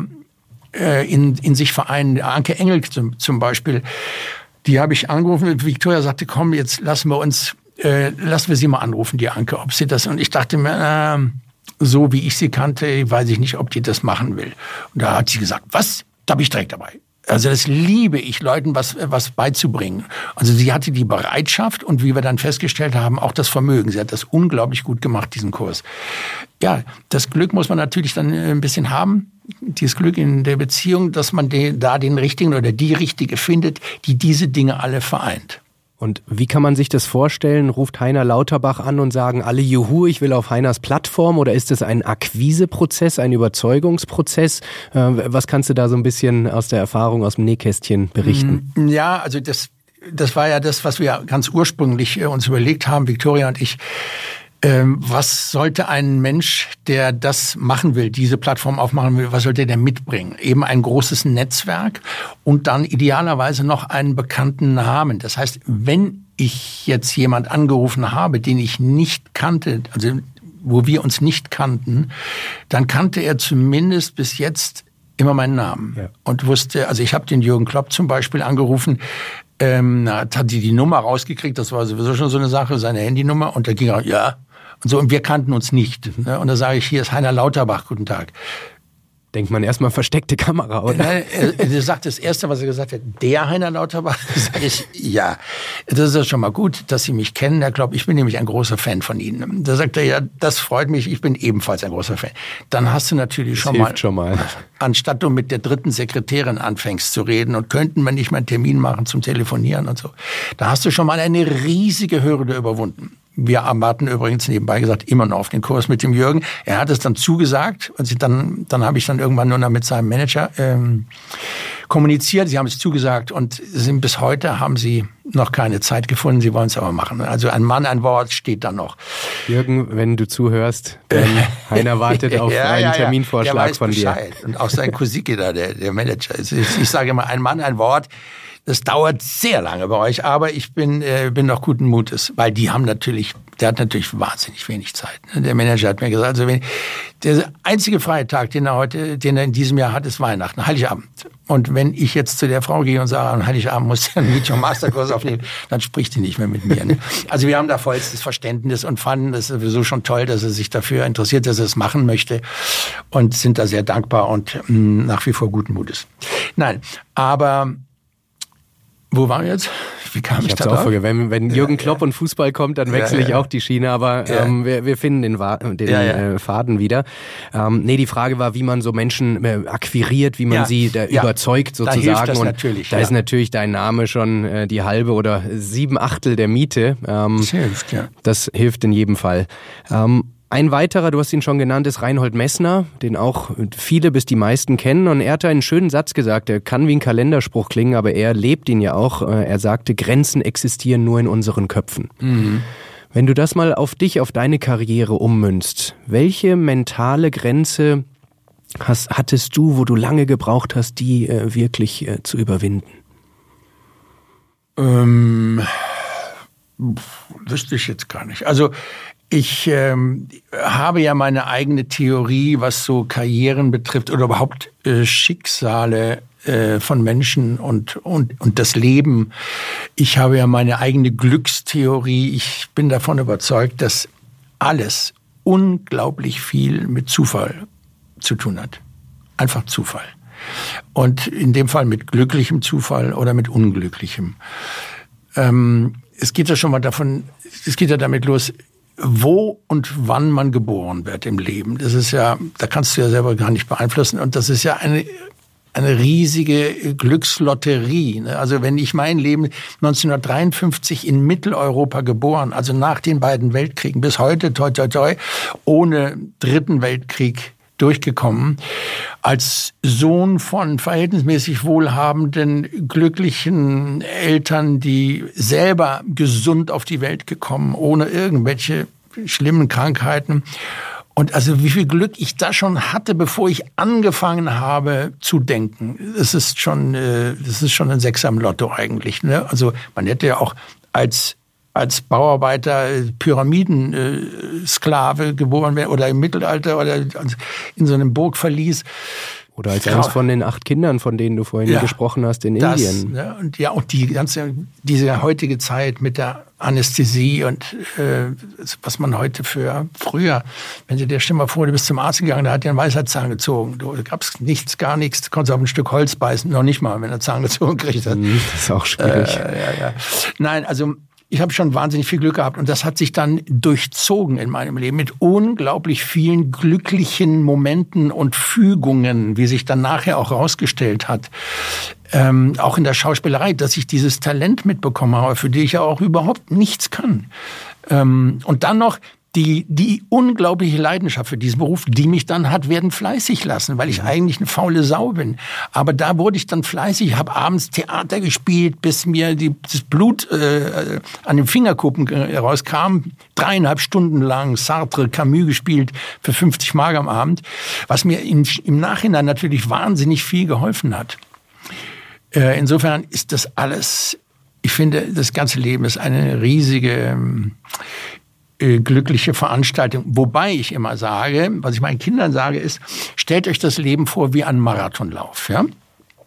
In, in sich vereinen. Anke Engel zum, zum Beispiel, die habe ich angerufen. Victoria sagte, komm, jetzt lassen wir uns, äh, lassen wir sie mal anrufen, die Anke, ob sie das. Und ich dachte mir, äh, so wie ich sie kannte, weiß ich nicht, ob die das machen will. Und da hat sie gesagt, was? Da bin ich direkt dabei. Also das liebe ich, Leuten was, was beizubringen. Also sie hatte die Bereitschaft und wie wir dann festgestellt haben, auch das Vermögen. Sie hat das unglaublich gut gemacht, diesen Kurs. Ja, das Glück muss man natürlich dann ein bisschen haben. Dieses Glück in der Beziehung, dass man den, da den Richtigen oder die Richtige findet, die diese Dinge alle vereint. Und wie kann man sich das vorstellen? Ruft Heiner Lauterbach an und sagen alle, juhu, ich will auf Heiners Plattform? Oder ist es ein Akquiseprozess, ein Überzeugungsprozess? Was kannst du da so ein bisschen aus der Erfahrung, aus dem Nähkästchen berichten? Ja, also das, das war ja das, was wir ganz ursprünglich uns überlegt haben, Victoria und ich. Ähm, was sollte ein Mensch, der das machen will, diese Plattform aufmachen will, was sollte der mitbringen? Eben ein großes Netzwerk und dann idealerweise noch einen bekannten Namen. Das heißt, wenn ich jetzt jemand angerufen habe, den ich nicht kannte, also wo wir uns nicht kannten, dann kannte er zumindest bis jetzt immer meinen Namen. Ja. Und wusste, also ich habe den Jürgen Klopp zum Beispiel angerufen, ähm, hat die die Nummer rausgekriegt, das war sowieso schon so eine Sache, seine Handynummer, und da ging er, ja, und so, und wir kannten uns nicht. Ne? Und da sage ich, hier ist Heiner Lauterbach, guten Tag. Denkt man erstmal versteckte Kamera, oder? Er, er sagt das Erste, was er gesagt hat, der Heiner Lauterbach, sage ich, ja. Das ist ja schon mal gut, dass Sie mich kennen. Er glaubt, ich bin nämlich ein großer Fan von Ihnen. Da sagt er, ja, das freut mich, ich bin ebenfalls ein großer Fan. Dann hast du natürlich das schon mal, schon mal, anstatt du mit der dritten Sekretärin anfängst zu reden und könnten wir nicht mal einen Termin machen zum Telefonieren und so, da hast du schon mal eine riesige Hürde überwunden. Wir warten übrigens nebenbei gesagt immer noch auf den Kurs mit dem Jürgen. Er hat es dann zugesagt und dann, dann habe ich dann irgendwann nur noch mit seinem Manager ähm, kommuniziert. Sie haben es zugesagt und sind bis heute haben sie noch keine Zeit gefunden. Sie wollen es aber machen. Also ein Mann, ein Wort steht da noch. Jürgen, wenn du zuhörst, dann Heiner wartet auf ja, einen ja, ja. Terminvorschlag der weiß von Bescheid. dir. Und auch sein Kusiki da, der, der Manager. Ich, ich sage immer, ein Mann, ein Wort. Das dauert sehr lange bei euch, aber ich bin, äh, bin noch guten Mutes, weil die haben natürlich, der hat natürlich wahnsinnig wenig Zeit. Der Manager hat mir gesagt, also wenn, der einzige freie Tag, den er heute, den er in diesem Jahr hat, ist Weihnachten, Heiligabend. Und wenn ich jetzt zu der Frau gehe und sage, am Heiligabend muss ich einen Medium Masterkurs aufnehmen, dann spricht die nicht mehr mit mir. Ne? Also wir haben da vollstes Verständnis und fanden es sowieso schon toll, dass er sich dafür interessiert, dass er es machen möchte und sind da sehr dankbar und mh, nach wie vor guten Mutes. Nein, aber wo waren wir jetzt? Wie kam ich, ich da drauf? Wenn, wenn Jürgen Klopp und Fußball kommt, dann wechsle ja, ja. ich auch die Schiene, aber ja. ähm, wir, wir finden den, den ja, ja. Äh, Faden wieder. Ähm, nee, die Frage war, wie man so Menschen äh, akquiriert, wie man ja. sie da ja. überzeugt sozusagen. Da hilft das und natürlich. Da ja. ist natürlich dein Name schon äh, die halbe oder sieben Achtel der Miete. Ähm, das hilft, ja. Das hilft in jedem Fall. Ähm, Ein weiterer, du hast ihn schon genannt, ist Reinhold Messner, den auch viele bis die meisten kennen. Und er hat einen schönen Satz gesagt, der kann wie ein Kalenderspruch klingen, aber er lebt ihn ja auch. Er sagte, Grenzen existieren nur in unseren Köpfen. Mhm. Wenn du das mal auf dich, auf deine Karriere ummünzt, welche mentale Grenze hast, hattest du, wo du lange gebraucht hast, die äh, wirklich äh, zu überwinden? Ähm, wüsste ich jetzt gar nicht. Also Ich ähm, habe ja meine eigene Theorie, was so Karrieren betrifft oder überhaupt äh, Schicksale äh, von Menschen und, und, und das Leben. Ich habe ja meine eigene Glückstheorie. Ich bin davon überzeugt, dass alles unglaublich viel mit Zufall zu tun hat. Einfach Zufall. Und in dem Fall mit glücklichem Zufall oder mit unglücklichem. Ähm, es geht ja schon mal davon, es geht ja damit los, wo und wann man geboren wird im Leben. Das ist ja, da kannst du ja selber gar nicht beeinflussen. Und das ist ja eine, eine riesige Glückslotterie. Also wenn ich mein Leben neunzehnhundertdreiundfünfzig in Mitteleuropa geboren, also nach den beiden Weltkriegen, bis heute, toi, toi, toi, ohne Dritten Weltkrieg durchgekommen, als Sohn von verhältnismäßig wohlhabenden, glücklichen Eltern, die selber gesund auf die Welt gekommen, ohne irgendwelche schlimmen Krankheiten. Und also wie viel Glück ich da schon hatte, bevor ich angefangen habe zu denken. Das ist schon, das ist schon ein Sechser im Lotto eigentlich. Ne? Also man hätte ja auch als als Bauarbeiter, Pyramidensklave geboren werden oder im Mittelalter oder in so einem Burgverlies. Oder als eines von den acht Kindern, von denen du vorhin ja, gesprochen hast, in das, Indien. Ne, und ja, und die ganze, diese heutige Zeit mit der Anästhesie und äh, was man heute für früher, wenn du dir stell mal vor, du bist zum Arzt gegangen, der hat dir einen Weisheitszahn gezogen. Du gab's nichts, gar nichts, du konntest auf ein Stück Holz beißen, noch nicht mal, wenn er Zahn gezogen kriegt. Das ist auch schwierig. Äh, ja, ja. Nein, also ich habe schon wahnsinnig viel Glück gehabt und das hat sich dann durchzogen in meinem Leben mit unglaublich vielen glücklichen Momenten und Fügungen, wie sich dann nachher auch rausgestellt hat. Ähm, auch in der Schauspielerei, dass ich dieses Talent mitbekommen habe, für die ich ja auch überhaupt nichts kann. Ähm, und dann noch die, die unglaubliche Leidenschaft für diesen Beruf, die mich dann hat werden fleißig lassen, weil ich eigentlich eine faule Sau bin. Aber da wurde ich dann fleißig, habe abends Theater gespielt, bis mir die, das Blut äh, an den Fingerkuppen rauskam. Dreieinhalb Stunden lang Sartre, Camus gespielt für fünfzig Mark am Abend, was mir in, im Nachhinein natürlich wahnsinnig viel geholfen hat. Äh, insofern ist das alles, ich finde, das ganze Leben ist eine riesige glückliche Veranstaltung. Wobei ich immer sage, was ich meinen Kindern sage, ist, stellt euch das Leben vor wie ein Marathonlauf. Ja?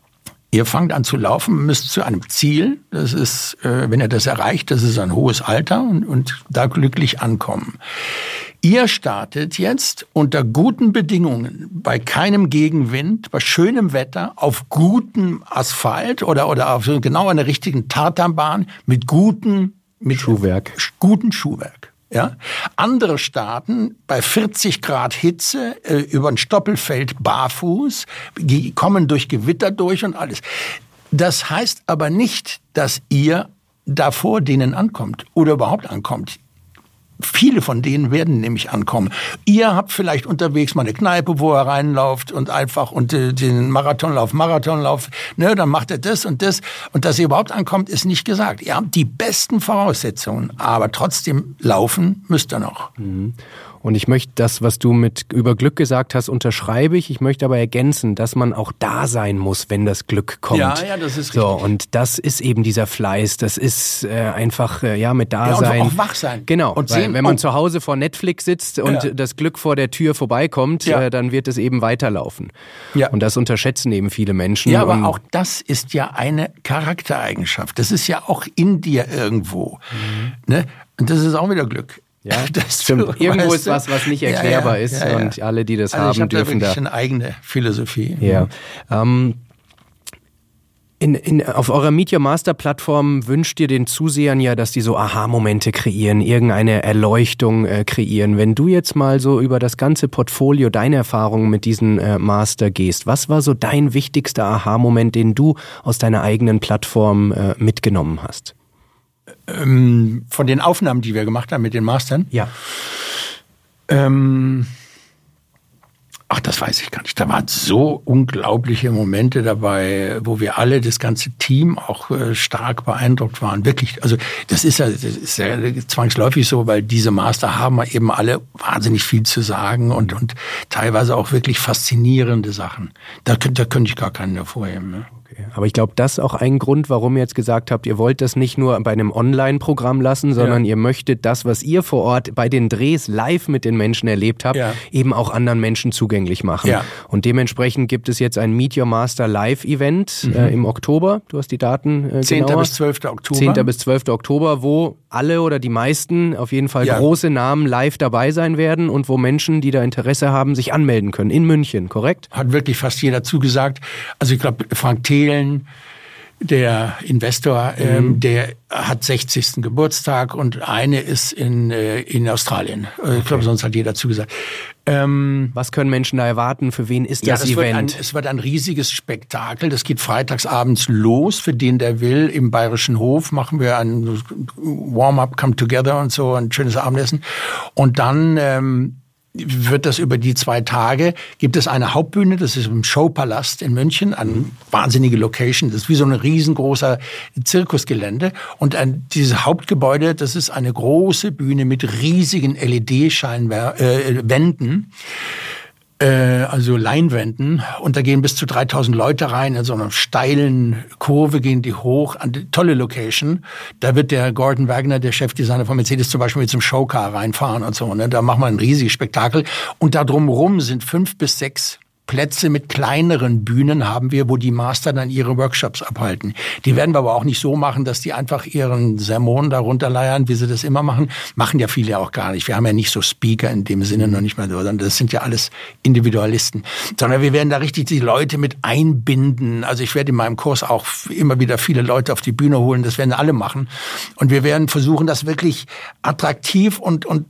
Ihr fangt an zu laufen, müsst zu einem Ziel, das ist, äh, wenn ihr das erreicht, das ist ein hohes Alter und, und da glücklich ankommen. Ihr startet jetzt unter guten Bedingungen, bei keinem Gegenwind, bei schönem Wetter, auf gutem Asphalt oder, oder auf so genau einer richtigen Tartanbahn mit gutem mit Schuhwerk. Guten Schuhwerk. Ja? Andere starten bei vierzig Grad Hitze äh, über ein Stoppelfeld barfuß, kommen durch Gewitter durch und alles. Das heißt aber nicht, dass ihr davor denen ankommt oder überhaupt ankommt. Viele von denen werden nämlich ankommen. Ihr habt vielleicht unterwegs mal eine Kneipe, wo er reinlauft und einfach und äh, den Marathonlauf, Marathonlauf, ne, dann macht er das und das. Und dass ihr überhaupt ankommt, ist nicht gesagt. Ihr habt die besten Voraussetzungen, aber trotzdem laufen müsst ihr noch. Mhm. Und ich möchte das, was du mit über Glück gesagt hast, unterschreibe ich. Ich möchte aber ergänzen, dass man auch da sein muss, wenn das Glück kommt. Ja, ja, das ist richtig. So, und das ist eben dieser Fleiß. Das ist äh, einfach, äh, ja, mit Dasein. Ja, und auch wach sein. Genau, und weil sehen, wenn man oh. zu Hause vor Netflix sitzt und ja. das Glück vor der Tür vorbeikommt, ja. äh, dann wird es eben weiterlaufen. Ja. Und das unterschätzen eben viele Menschen. Ja, aber auch das ist ja eine Charaktereigenschaft. Das ist ja auch in dir irgendwo. Mhm. Ne? Und das ist auch wieder Glück. Ja, das stimmt. Du, Irgendwo ist was, was nicht erklärbar ja, ja, ist ja, ja. und alle, die das also haben, ich hab dürfen da. da. Das ist eine eigene Philosophie. Ja. Ähm, in, in, auf eurer Meet Your Master Plattform wünscht ihr den Zusehern ja, dass die so Aha-Momente kreieren, irgendeine Erleuchtung äh, kreieren. Wenn du jetzt mal so über das ganze Portfolio, deine Erfahrungen mit diesen äh, Master gehst, was war so dein wichtigster Aha-Moment, den du aus deiner eigenen Plattform äh, mitgenommen hast? Von den Aufnahmen, die wir gemacht haben mit den Mastern? Ja. Ähm, ach, das weiß ich gar nicht. Da waren so unglaubliche Momente dabei, wo wir alle, das ganze Team auch äh, stark beeindruckt waren. Wirklich, also das ist ja, das ist ja zwangsläufig so, weil diese Master haben eben alle wahnsinnig viel zu sagen und, und teilweise auch wirklich faszinierende Sachen. Da, da könnte ich gar keinen hervorheben. Ne? Aber ich glaube, das ist auch ein Grund, warum ihr jetzt gesagt habt, ihr wollt das nicht nur bei einem Online-Programm lassen, sondern ja. ihr möchtet das, was ihr vor Ort bei den Drehs live mit den Menschen erlebt habt, ja. eben auch anderen Menschen zugänglich machen. Ja. Und dementsprechend gibt es jetzt ein Meet Your Master Live-Event mhm. äh, im Oktober. Du hast die Daten äh, zehnten bis zwölften Oktober. zehnten bis zwölften Oktober, wo alle oder die meisten, auf jeden Fall ja. große Namen live dabei sein werden und wo Menschen, die da Interesse haben, sich anmelden können. In München, korrekt? Hat wirklich fast jeder zugesagt. Also ich glaube, Frank Thelen, der Investor, mhm. ähm, der hat sechzigsten Geburtstag und eine ist in, äh, in Australien. Okay. Ich glaube, sonst hat jeder zugesagt. Ähm, Was können Menschen da erwarten? Für wen ist das, ja, das Event? Wird ein, es wird ein riesiges Spektakel. Das geht freitagsabends los. Für den, der will, im Bayerischen Hof machen wir ein Warm-up, Come Together und so, ein schönes Abendessen. Und dann ähm, wird das über die zwei Tage, gibt es eine Hauptbühne, das ist im Showpalast in München, eine wahnsinnige Location, das ist wie so ein riesengroßer Zirkusgelände. Und ein, dieses Hauptgebäude, das ist eine große Bühne mit riesigen L E D-Wänden. Äh, also Leinwänden, und da gehen bis zu dreitausend Leute rein, in so einer steilen Kurve gehen die hoch, an die tolle Location. Da wird der Gordon Wagner, der Chefdesigner von Mercedes, zum Beispiel mit so einem Showcar reinfahren und so. Ne? Da machen wir ein riesiges Spektakel. Und da drumherum sind fünf bis sechs Plätze mit kleineren Bühnen haben wir, wo die Master dann ihre Workshops abhalten. Die werden wir aber auch nicht so machen, dass die einfach ihren Sermon da runterleiern, wie sie das immer machen. Machen ja viele auch gar nicht. Wir haben ja nicht so Speaker in dem Sinne noch nicht mehr, sondern das sind ja alles Individualisten. Sondern wir werden da richtig die Leute mit einbinden. Also ich werde in meinem Kurs auch immer wieder viele Leute auf die Bühne holen. Das werden alle machen. Und wir werden versuchen, das wirklich attraktiv und, und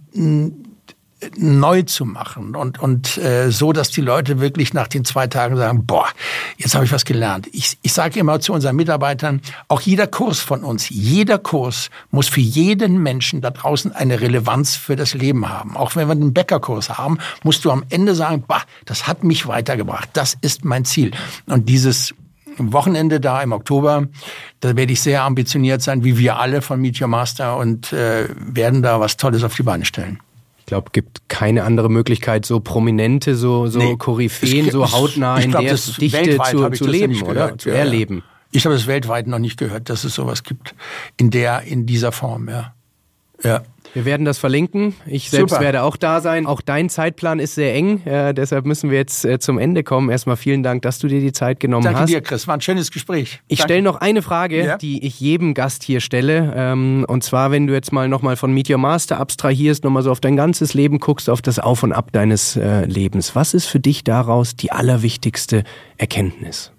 neu zu machen und und äh, so, dass die Leute wirklich nach den zwei Tagen sagen, boah, jetzt habe ich was gelernt. Ich ich sage immer zu unseren Mitarbeitern, auch jeder Kurs von uns, jeder Kurs muss für jeden Menschen da draußen eine Relevanz für das Leben haben. Auch wenn wir einen Bäckerkurs haben, musst du am Ende sagen, boah, das hat mich weitergebracht. Das ist mein Ziel. Und dieses Wochenende da im Oktober, da werde ich sehr ambitioniert sein, wie wir alle von Meet Your Master, und äh, werden da was Tolles auf die Beine stellen. Ich glaube, gibt keine andere Möglichkeit, so Prominente, so, so nee, Koryphäen, es, so hautnah in glaub, der Dichte zu, zu leben, oder? Gehört, zu ja, erleben. Ja. Ich habe es weltweit noch nicht gehört, dass es sowas gibt. In der, in dieser Form, ja. Ja. Wir werden das verlinken. Ich selbst Super. werde auch da sein. Auch dein Zeitplan ist sehr eng. Äh, deshalb müssen wir jetzt äh, zum Ende kommen. Erstmal vielen Dank, dass du dir die Zeit genommen Danke hast. Danke dir, Chris. War ein schönes Gespräch. Ich stelle noch eine Frage, ja? die ich jedem Gast hier stelle. Ähm, und zwar, wenn du jetzt mal nochmal von Meet Your Master abstrahierst, nochmal so auf dein ganzes Leben guckst, auf das Auf und Ab deines äh, Lebens. Was ist für dich daraus die allerwichtigste Erkenntnis?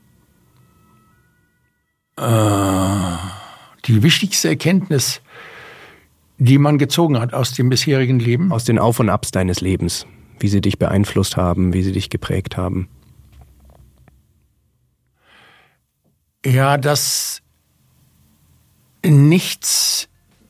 Äh, die wichtigste Erkenntnis, die man gezogen hat aus dem bisherigen Leben? Aus den Auf und Abs deines Lebens. Wie sie dich beeinflusst haben, wie sie dich geprägt haben. Ja, dass nichts,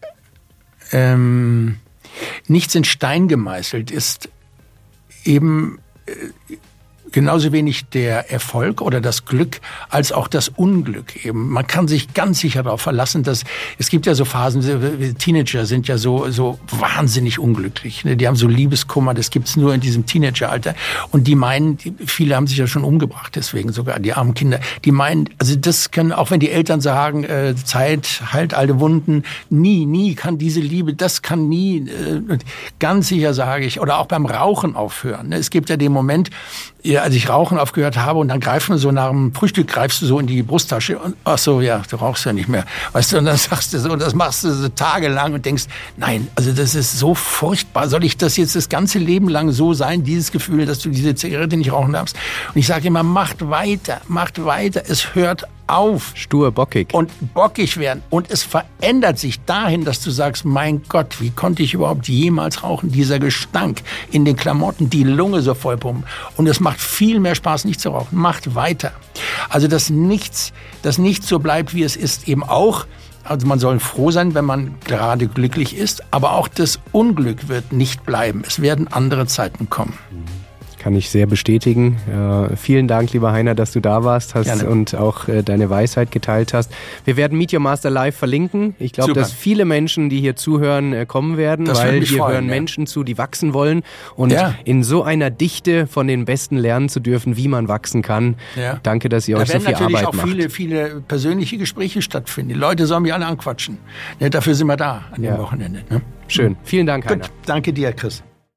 ähm, nichts in Stein gemeißelt ist. Eben äh, genauso wenig der Erfolg oder das Glück als auch das Unglück eben. Man kann sich ganz sicher darauf verlassen, dass es gibt ja so Phasen, Teenager sind ja so so wahnsinnig unglücklich. Die haben so Liebeskummer, das gibt's nur in diesem Teenageralter. Und die meinen, viele haben sich ja schon umgebracht, deswegen sogar die armen Kinder. Die meinen, also das können, auch wenn die Eltern sagen, äh, Zeit heilt alte Wunden, nie, nie kann diese Liebe, das kann nie, äh, ganz sicher sage ich, oder auch beim Rauchen aufhören. Es gibt ja den Moment, ja, als ich Rauchen aufgehört habe und dann greifen so nach dem Frühstück, greifst du so in die Brusttasche und ach so, ja, du rauchst ja nicht mehr. Weißt du, und dann sagst du so, und das machst du so tagelang und denkst, nein, also das ist so furchtbar. Soll ich das jetzt das ganze Leben lang so sein, dieses Gefühl, dass du diese Zigarette nicht rauchen darfst? Und ich sage immer, macht weiter, macht weiter, es hört auf. Stur, bockig. Und bockig werden. Und es verändert sich dahin, dass du sagst, mein Gott, wie konnte ich überhaupt jemals rauchen? Dieser Gestank in den Klamotten, die Lunge so vollpumpen. Und es macht viel mehr Spaß, nicht zu rauchen. Macht weiter. Also, dass nichts, dass nichts so bleibt, wie es ist, eben auch. Also man soll froh sein, wenn man gerade glücklich ist. Aber auch das Unglück wird nicht bleiben. Es werden andere Zeiten kommen. Kann ich sehr bestätigen. Äh, vielen Dank, lieber Heiner, dass du da warst hast Gerne. und auch äh, deine Weisheit geteilt hast. Wir werden Meet Your Master live verlinken. Ich glaube, dass viele Menschen, die hier zuhören, äh, kommen werden, das weil hier freuen, hören ja. Menschen zu, die wachsen wollen. Und ja. in so einer Dichte von den Besten lernen zu dürfen, wie man wachsen kann. Ja. Danke, dass ihr da euch so viel Arbeit macht. Da werden natürlich auch viele, viele persönliche Gespräche stattfinden. Die Leute sollen mich alle anquatschen. Ja, dafür sind wir da an ja. dem Wochenende. Ne? Schön. Vielen Dank, Heiner. Gut. Danke dir, Chris.